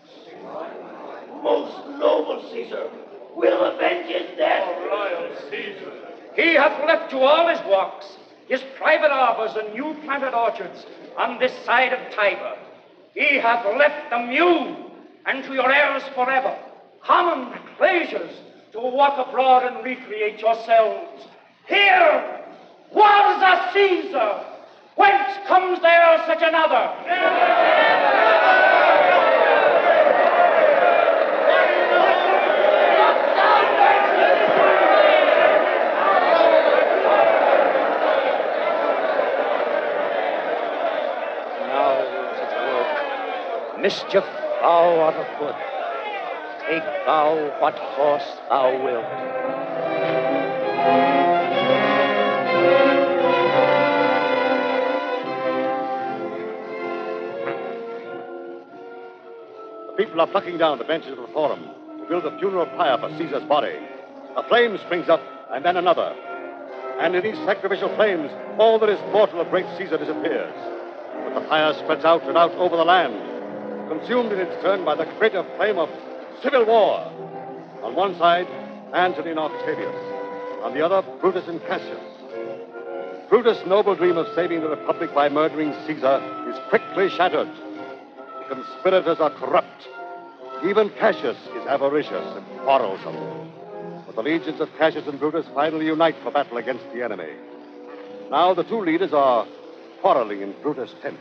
[SPEAKER 6] Most noble Caesar, we'll avenge his death.
[SPEAKER 9] Oh, royal Caesar. He hath left you all his walks, his private arbors and new planted orchards on this side of Tiber. He hath left them you, and to your heirs forever, common pleasures to walk abroad and recreate yourselves. Here was a Caesar. Whence comes there such another? Now is its work. Mischief thou art afoot. Take thou what course thou wilt.
[SPEAKER 2] People are plucking down the benches of the Forum to build a funeral pyre for Caesar's body. A flame springs up, and then another. And in these sacrificial flames, all that is mortal of great Caesar disappears. But the pyre spreads out and out over the land, consumed in its turn by the greater flame of civil war. On one side, Antony and Octavius. On the other, Brutus and Cassius. Brutus' noble dream of saving the Republic by murdering Caesar is quickly shattered. The conspirators are corrupt. Even Cassius is avaricious and quarrelsome. But the legions of Cassius and Brutus finally unite for battle against the enemy. Now the two leaders are quarreling in Brutus' tent.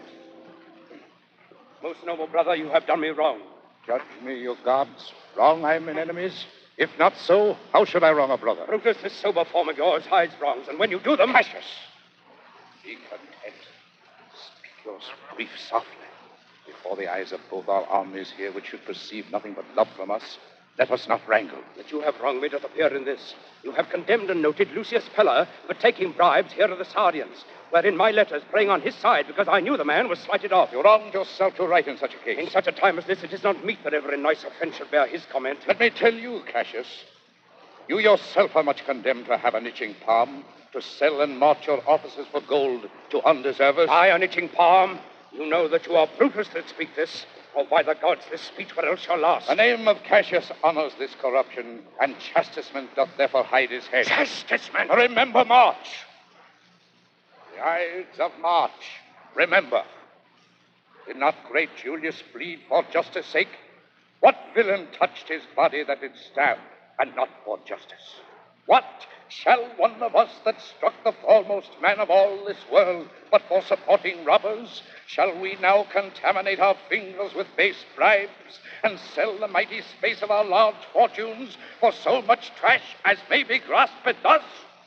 [SPEAKER 4] Most noble brother, you have done me wrong.
[SPEAKER 7] Judge me, you gods. Wrong I am in enemies? If not so, how should I wrong a brother?
[SPEAKER 4] Brutus, this sober form of yours hides wrongs, and when you do them...
[SPEAKER 7] Cassius, be content. Speak your grief softly. Before the eyes of both our armies here, which should perceive nothing but love from us, let us not wrangle.
[SPEAKER 4] That you have wronged me doth appear in this. You have condemned and noted Lucius Pella for taking bribes here of the Sardians, wherein my letters praying on his side because I knew the man was slighted off.
[SPEAKER 7] You wronged yourself to write in such a case.
[SPEAKER 4] In such a time as this, it is not meet that every nice offense should bear his comment.
[SPEAKER 7] Let me tell you, Cassius, you yourself are much condemned to have an itching palm, to sell and mart your offices for gold to undeservers.
[SPEAKER 4] I, an itching palm? You know that you are Brutus that speak this. Oh, by the gods, this speech were else shall last.
[SPEAKER 7] The name of Cassius honors this corruption, and chastisement doth therefore hide his head.
[SPEAKER 4] Chastisement?
[SPEAKER 7] Remember March. The Ides of March. Remember. Did not great Julius bleed for justice' sake? What villain touched his body that did stab, and not for justice? What shall one of us that struck the foremost man of all this world, but for supporting robbers, shall we now contaminate our fingers with base bribes and sell the mighty space of our large fortunes for so much trash as may be grasped thus?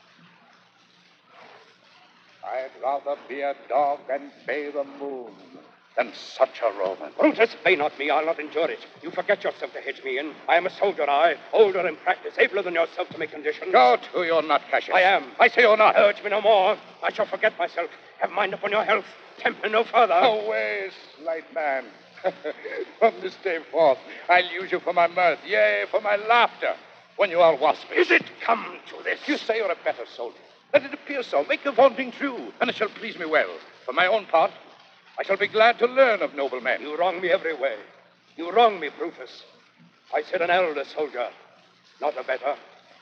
[SPEAKER 7] I'd rather be a dog and bay the moon than such a Roman.
[SPEAKER 4] Brutus, bay not me, I'll not endure it. You forget yourself to hedge me in. I am a soldier, I, older in practice, abler than yourself to make conditions.
[SPEAKER 7] Go to, you're not, Cassius.
[SPEAKER 4] I am.
[SPEAKER 7] I say you're not.
[SPEAKER 4] Urge me no more. I shall forget myself. Have mind upon your health. tempt me no further.
[SPEAKER 7] Away, slight man. From this day forth, I'll use you for my mirth, yea, for my laughter, when you are waspish.
[SPEAKER 4] Is it come to this?
[SPEAKER 7] You say you're a better soldier. Let it appear so. Make the vaunting true, and it shall please me well. For my own part, I shall be glad to learn of noble men.
[SPEAKER 4] You wrong me every way. You wrong me, Brutus. I said an elder soldier, not a better.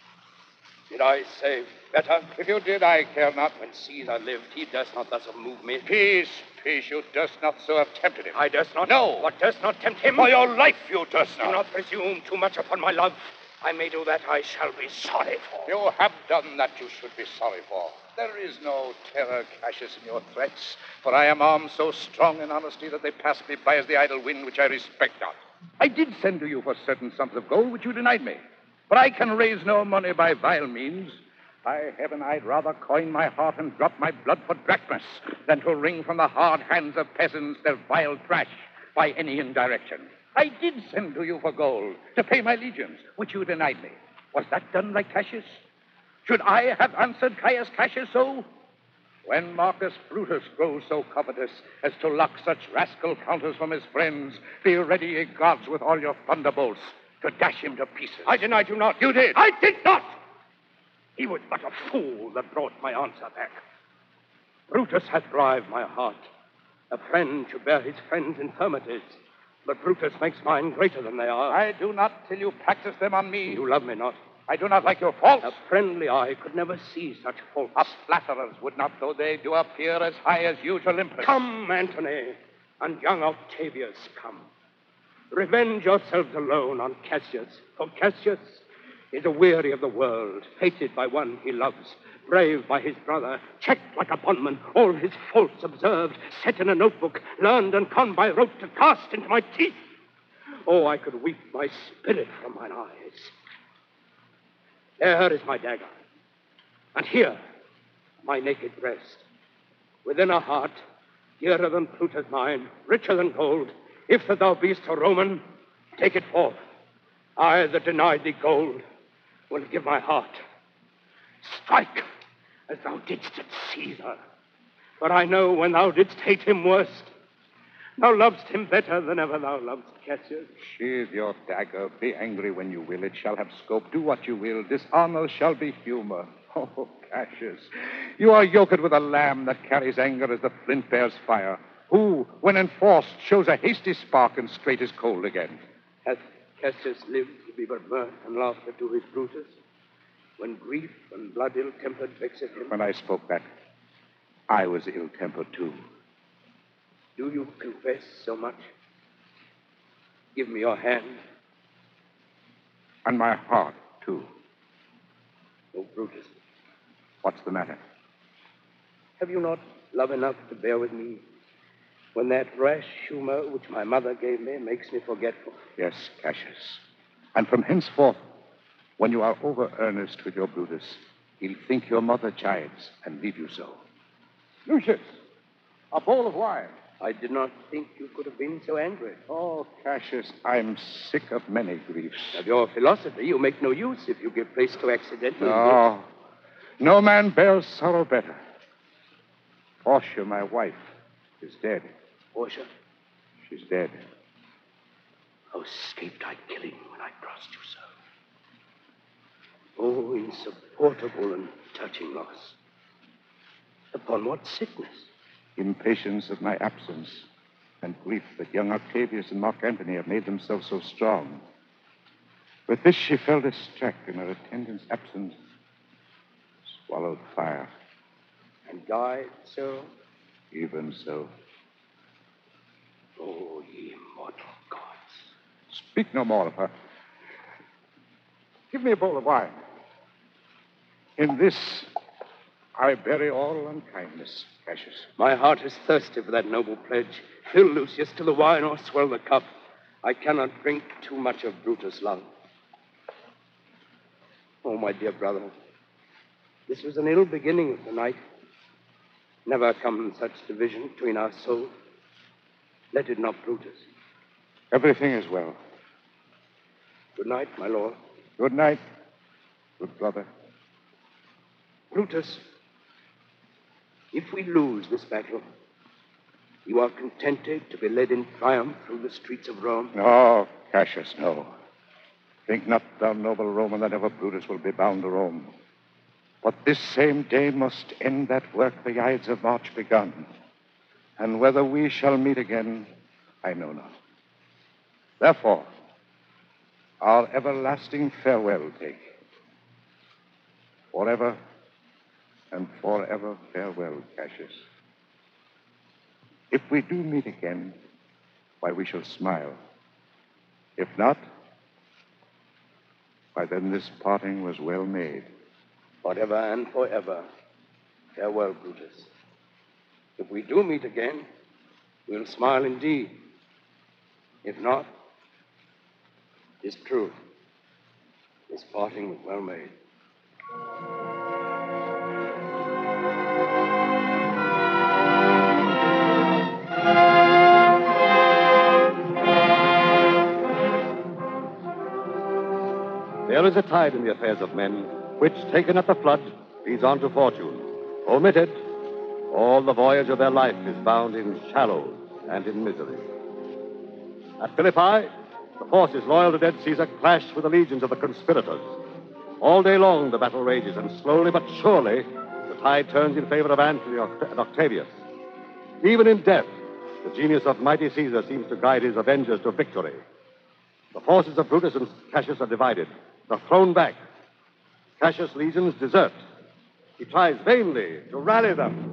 [SPEAKER 4] Did I say better?
[SPEAKER 7] If you did, I care not.
[SPEAKER 4] When Caesar lived, he durst not thus have moved me.
[SPEAKER 7] Peace, peace, you durst not so have tempted him.
[SPEAKER 4] I durst not?
[SPEAKER 7] No.
[SPEAKER 4] What durst not tempt him?
[SPEAKER 7] For your life you durst not.
[SPEAKER 4] Do not presume too much upon my love. I may do that I shall be sorry for.
[SPEAKER 7] You have done that you should be sorry for. There is no terror, Cassius, in your threats, for I am armed so strong in honesty that they pass me by as the idle wind which I respect not. I did send to you for certain sums of gold which you denied me, but I can raise no money by vile means. By heaven, I'd rather coin my heart and drop my blood for drachmas than to wring from the hard hands of peasants their vile trash by any indirection. I did send to you for gold to pay my legions, which you denied me. Was that done like Cassius? Should I have answered Caius Cassius so? When Marcus Brutus grows so covetous as to lock such rascal counters from his friends, be ready, ye gods, with all your thunderbolts to dash him to pieces.
[SPEAKER 4] I denied you not.
[SPEAKER 7] You did.
[SPEAKER 4] I did not. He was but a fool that brought my answer back. Brutus hath bribed my heart. A friend should bear his friend's infirmities. But Brutus makes mine greater than they are.
[SPEAKER 7] I do not till you practice them on me.
[SPEAKER 4] You love me not.
[SPEAKER 7] I do not like your faults.
[SPEAKER 4] A friendly eye could never see such faults.
[SPEAKER 7] Us flatterers would not, though they do appear as high as huge Olympus.
[SPEAKER 4] Come, Antony, and young Octavius, come. Revenge yourselves alone on Cassius, for Cassius is aweary of the world, hated by one he loves, brave by his brother, checked like a bondman, all his faults observed, set in a notebook, learned and conned by rote to cast into my teeth. Oh, I could weep my spirit from mine eyes. There is my dagger, and here, my naked breast. Within a heart, dearer than Plutus mine, richer than gold. If that thou beest a Roman, take it forth. I that denied thee gold will give my heart. Strike as thou didst at Caesar. For I know when thou didst hate him worst, thou lovest him better than ever thou lovest Cassius.
[SPEAKER 7] Sheathe your dagger. Be angry when you will. It shall have scope. Do what you will. Dishonor shall be humor. Oh, Cassius, you are yoked with a lamb that carries anger as the flint bears fire, who, when enforced, shows a hasty spark and straight is cold again.
[SPEAKER 4] Hath Cassius lived to be but mirth and laughter to his Brutus, when grief and blood ill-tempered vexed him?
[SPEAKER 7] When I spoke that, I was ill-tempered too.
[SPEAKER 4] Do you confess so much? Give me your hand.
[SPEAKER 7] And my heart, too.
[SPEAKER 4] Oh, Brutus.
[SPEAKER 7] What's the matter?
[SPEAKER 4] Have you not love enough to bear with me when that rash humor which my mother gave me makes me forgetful?
[SPEAKER 7] Yes, Cassius. And from henceforth, when you are over earnest with your Brutus, he'll think your mother chides and leave you so. Lucius, a bowl of wine.
[SPEAKER 4] I did not think you could have been so angry.
[SPEAKER 7] Oh, Cassius, I'm sick of many griefs.
[SPEAKER 4] Of your philosophy, you make no use if you give place to accidental.
[SPEAKER 7] No. No man bears sorrow better. Portia, my wife, is dead.
[SPEAKER 4] Portia?
[SPEAKER 7] She's dead.
[SPEAKER 4] How escaped I killing when I crossed you so? Oh, insupportable and touching loss. Upon what sickness?
[SPEAKER 7] Impatience of my absence, and grief that young Octavius and Mark Antony have made themselves so strong. With this she fell distracted, and her attendant's absence swallowed fire.
[SPEAKER 4] And died so?
[SPEAKER 7] Even so.
[SPEAKER 4] Oh, ye immortal gods.
[SPEAKER 7] Speak no more of her. Give me a bowl of wine. In this, I bury all unkindness, Cassius.
[SPEAKER 4] My heart is thirsty for that noble pledge. Fill, Lucius, to the wine or swell the cup. I cannot drink too much of Brutus' love. Oh, my dear brother, this was an ill beginning of the night. Never come such division between our souls. Let it not, Brutus.
[SPEAKER 7] Everything is well.
[SPEAKER 4] Good night, my lord.
[SPEAKER 7] Good night, good brother.
[SPEAKER 4] Brutus, if we lose this battle, You are contented to be led in triumph through the streets of Rome?
[SPEAKER 7] No, Cassius, no. Think not, thou noble Roman, that ever Brutus will be bound to Rome. But this same day must end that work the Ides of March begun. And whether we shall meet again, I know not. Therefore, our everlasting farewell take. Forever and forever farewell, Cassius. If we do meet again, why, we shall smile. If not, why, then this parting was well made.
[SPEAKER 4] Forever and forever. Farewell, Brutus. If we do meet again, we'll smile indeed. If not, it's true. This parting was well made.
[SPEAKER 2] There is a tide in the affairs of men, which, taken at the flood, leads on to fortune. Omitted, all the voyage of their life is bound in shallows and in misery. At Philippi, the forces loyal to dead Caesar clash with the legions of the conspirators. All day long the battle rages, and slowly but surely the tide turns in favor of Antony and Octavius. Even in death, the genius of mighty Caesar seems to guide his avengers to victory. The forces of Brutus and Cassius are divided. They're thrown back. Cassius' legions desert. He tries vainly to rally them.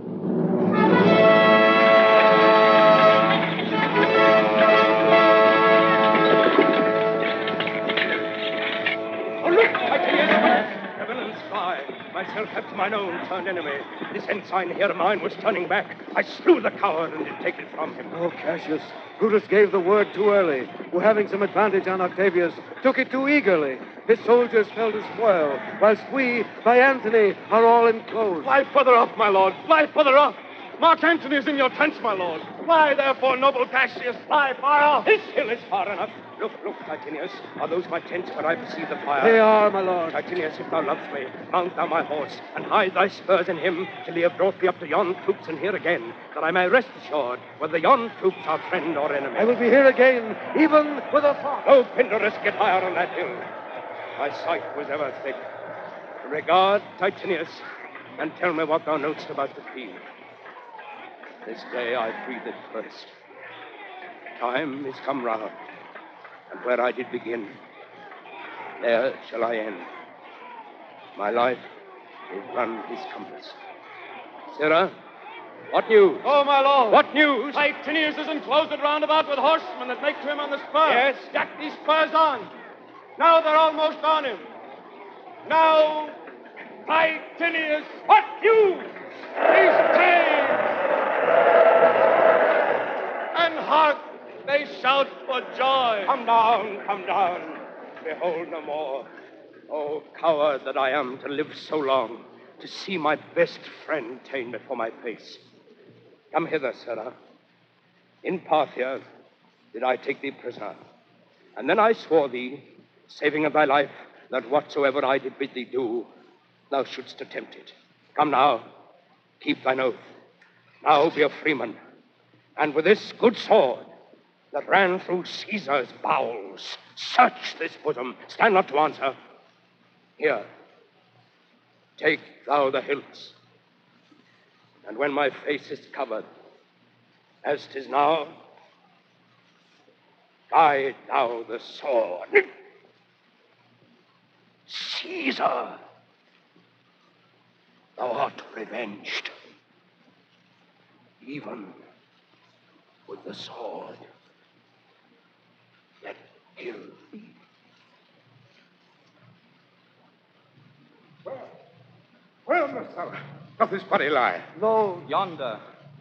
[SPEAKER 4] Oh, look! I can hear them. The villains fly. Myself have to mine own turned enemy. This ensign here of mine was turning back. I slew the coward and did take it from him.
[SPEAKER 6] Oh, Cassius, Brutus gave the word too early. Who, having some advantage on Octavius, took it too eagerly. His soldiers fell to spoil, whilst we, by Antony, are all enclosed.
[SPEAKER 9] Fly further off, my lord. Fly further off. Mark Antony is in your tents, my lord. Fly, therefore, noble Cassius. Fly far off.
[SPEAKER 4] His hill is far enough. Look, look, Titinius. Are those my tents where I perceive the fire?
[SPEAKER 6] They are, my lord.
[SPEAKER 4] Titinius, if thou lovest me, mount thou my horse, and hide thy spurs in him till he have brought thee up to yon troops and here again, that I may rest assured whether yon troops are friend or enemy.
[SPEAKER 6] I will be here again, even with a fox.
[SPEAKER 4] Oh, Pindarus, get higher on that hill. My sight was ever thick. Regard Titinius, and tell me what thou knowest about the field. This day I breathed it first. Time is come round, and where I did begin, there shall I end. My life is run his compass. Sirrah, what news?
[SPEAKER 9] Oh, my lord.
[SPEAKER 4] What news?
[SPEAKER 9] Titinius is enclosed at roundabout with horsemen that make to him on the spur.
[SPEAKER 4] Yes?
[SPEAKER 9] Jack these spurs on. Now they're almost on him. Now, Titinius.
[SPEAKER 4] What news?
[SPEAKER 9] He's ta'en. And hark, they shout for joy.
[SPEAKER 4] Come down, come down. Behold no more. Oh, coward that I am to live so long, to see my best friend ta'en before my face. Come hither, sirrah. In Parthia did I take thee prisoner, and then I swore thee, saving of thy life, that whatsoever I did bid thee do, thou shouldst attempt it. Come now, keep thine oath. Now be a freeman, and with this good sword that ran through Caesar's bowels, search this bosom. Stand not to answer. Here, take thou the hilts, and when my face is covered, as 'tis now, guide thou the sword. Caesar, thou art revenged, even with the sword that killed thee.
[SPEAKER 7] Where? Where, Marcella, doth this body lie?
[SPEAKER 10] Lo, yonder.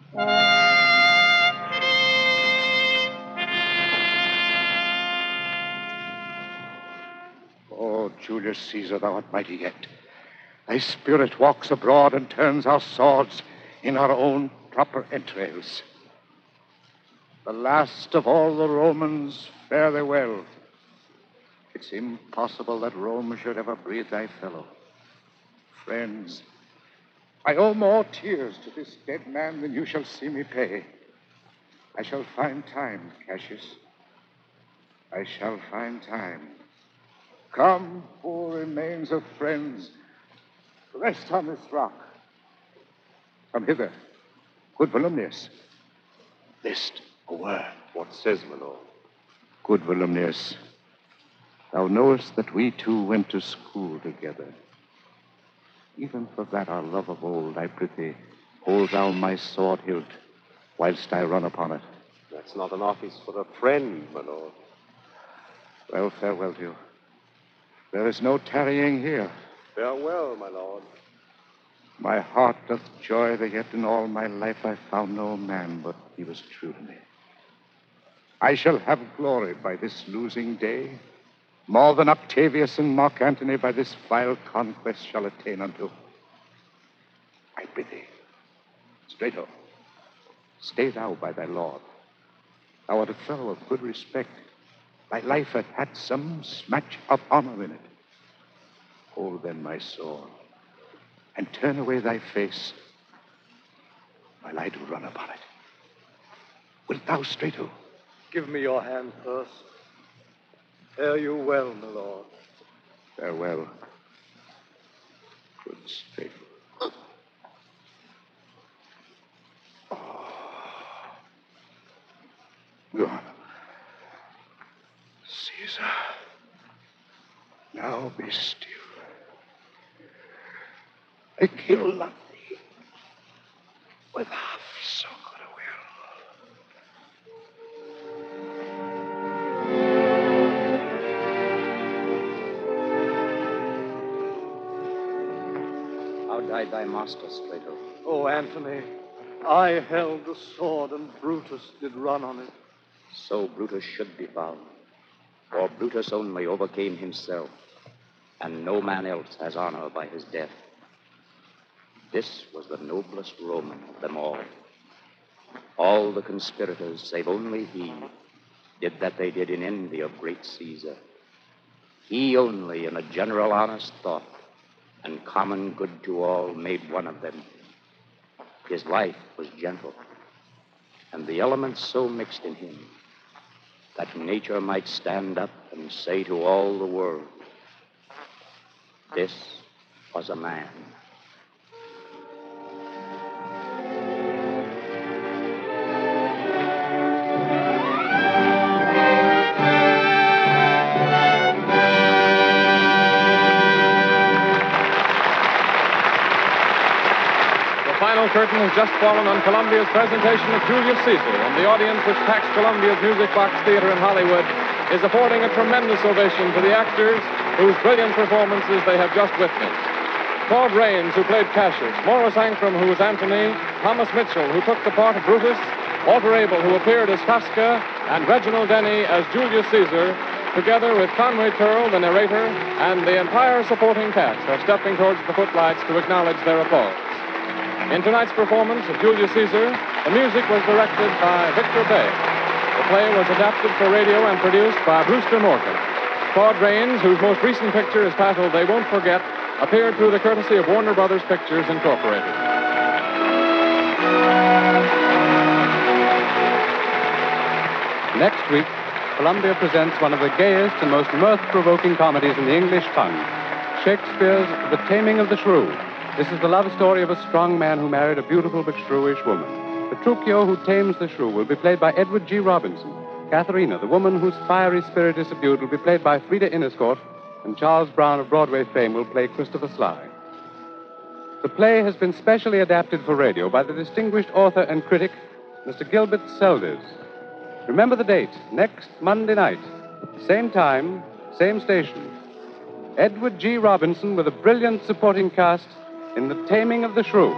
[SPEAKER 7] Oh, Julius Caesar, thou art mighty yet. Thy spirit walks abroad and turns our swords in our own proper entrails. The last of all the Romans, fare thee well. It's impossible that Rome should ever breathe thy fellow. Friends, I owe more tears to this dead man than you shall see me pay. I shall find time, Cassius. I shall find time. Come, poor remains of friends. Rest on this rock. Come hither. Good Volumnius.
[SPEAKER 2] List, a word.
[SPEAKER 7] What says my lord? Good Volumnius, thou knowest that we two went to school together. Even for that our love of old, I prithee, hold thou my sword hilt whilst I run upon it.
[SPEAKER 2] That's not an office for a friend, my lord.
[SPEAKER 7] Well, farewell to you. There is no tarrying here.
[SPEAKER 2] Farewell, my lord.
[SPEAKER 7] My heart doth joy that yet in all my life I found no man but he was true to me. I shall have glory by this losing day, more than Octavius and Mark Antony by this vile conquest shall attain unto. I prithee, Strato, stay thou by thy lord. Thou art a fellow of good respect. Thy life hath had some smatch of honor in it. Hold then my sword, and turn away thy face, while I do run upon it. Wilt thou, Strato?
[SPEAKER 6] Give me your hand first. Fare you well, my lord.
[SPEAKER 7] Farewell. Good Strato. Gone. Caesar, now be still. I kill not thee with half so good a
[SPEAKER 10] will. How died thy master, Strato?
[SPEAKER 6] Oh, Antony, I held the sword and Brutus did run on it.
[SPEAKER 10] So Brutus should be found. For Brutus only overcame himself, and no man else has honor by his death. This was the noblest Roman of them all. All the conspirators, save only he, did that they did in envy of great Caesar. He only, in a general honest thought, and common good to all, made one of them. His life was gentle, and the elements so mixed in him that nature might stand up and say to all the world, this was a man.
[SPEAKER 1] The final curtain has just fallen on Columbia's presentation of Julius Caesar, and the audience which packs Columbia's Music Box Theater in Hollywood is affording a tremendous ovation to the actors whose brilliant performances they have just witnessed. Claude Rains, who played Cassius, Morris Ancram, who was Antony, Thomas Mitchell, who took the part of Brutus, Walter Abel, who appeared as Casca, and Reginald Denny as Julius Caesar, together with Conway Turl, the narrator, and the entire supporting cast, are stepping towards the footlights to acknowledge their applause. In tonight's performance of Julius Caesar, the music was directed by Victor Bay. The play was adapted for radio and produced by Brewster Morgan. Claude Rains, whose most recent picture is titled They Won't Forget, appeared through the courtesy of Warner Brothers Pictures Incorporated.
[SPEAKER 12] Next week, Columbia presents one of the gayest and most mirth-provoking comedies in the English tongue, Shakespeare's The Taming of the Shrew. This is the love story of a strong man who married a beautiful but shrewish woman. Petruchio, who tames the shrew, will be played by Edward G. Robinson. Katharina, the woman whose fiery spirit is subdued, will be played by Frida Inniscourt, and Charles Brown of Broadway fame will play Christopher Sly. The play has been specially adapted for radio by the distinguished author and critic, Mister Gilbert Seldes. Remember the date, next Monday night, same time, same station. Edward G. Robinson with a brilliant supporting cast in The Taming of the Shrew.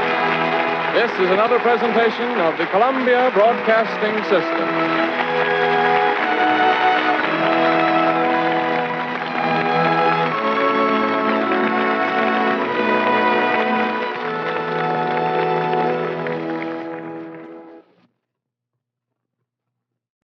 [SPEAKER 1] This is another presentation of the Columbia Broadcasting System.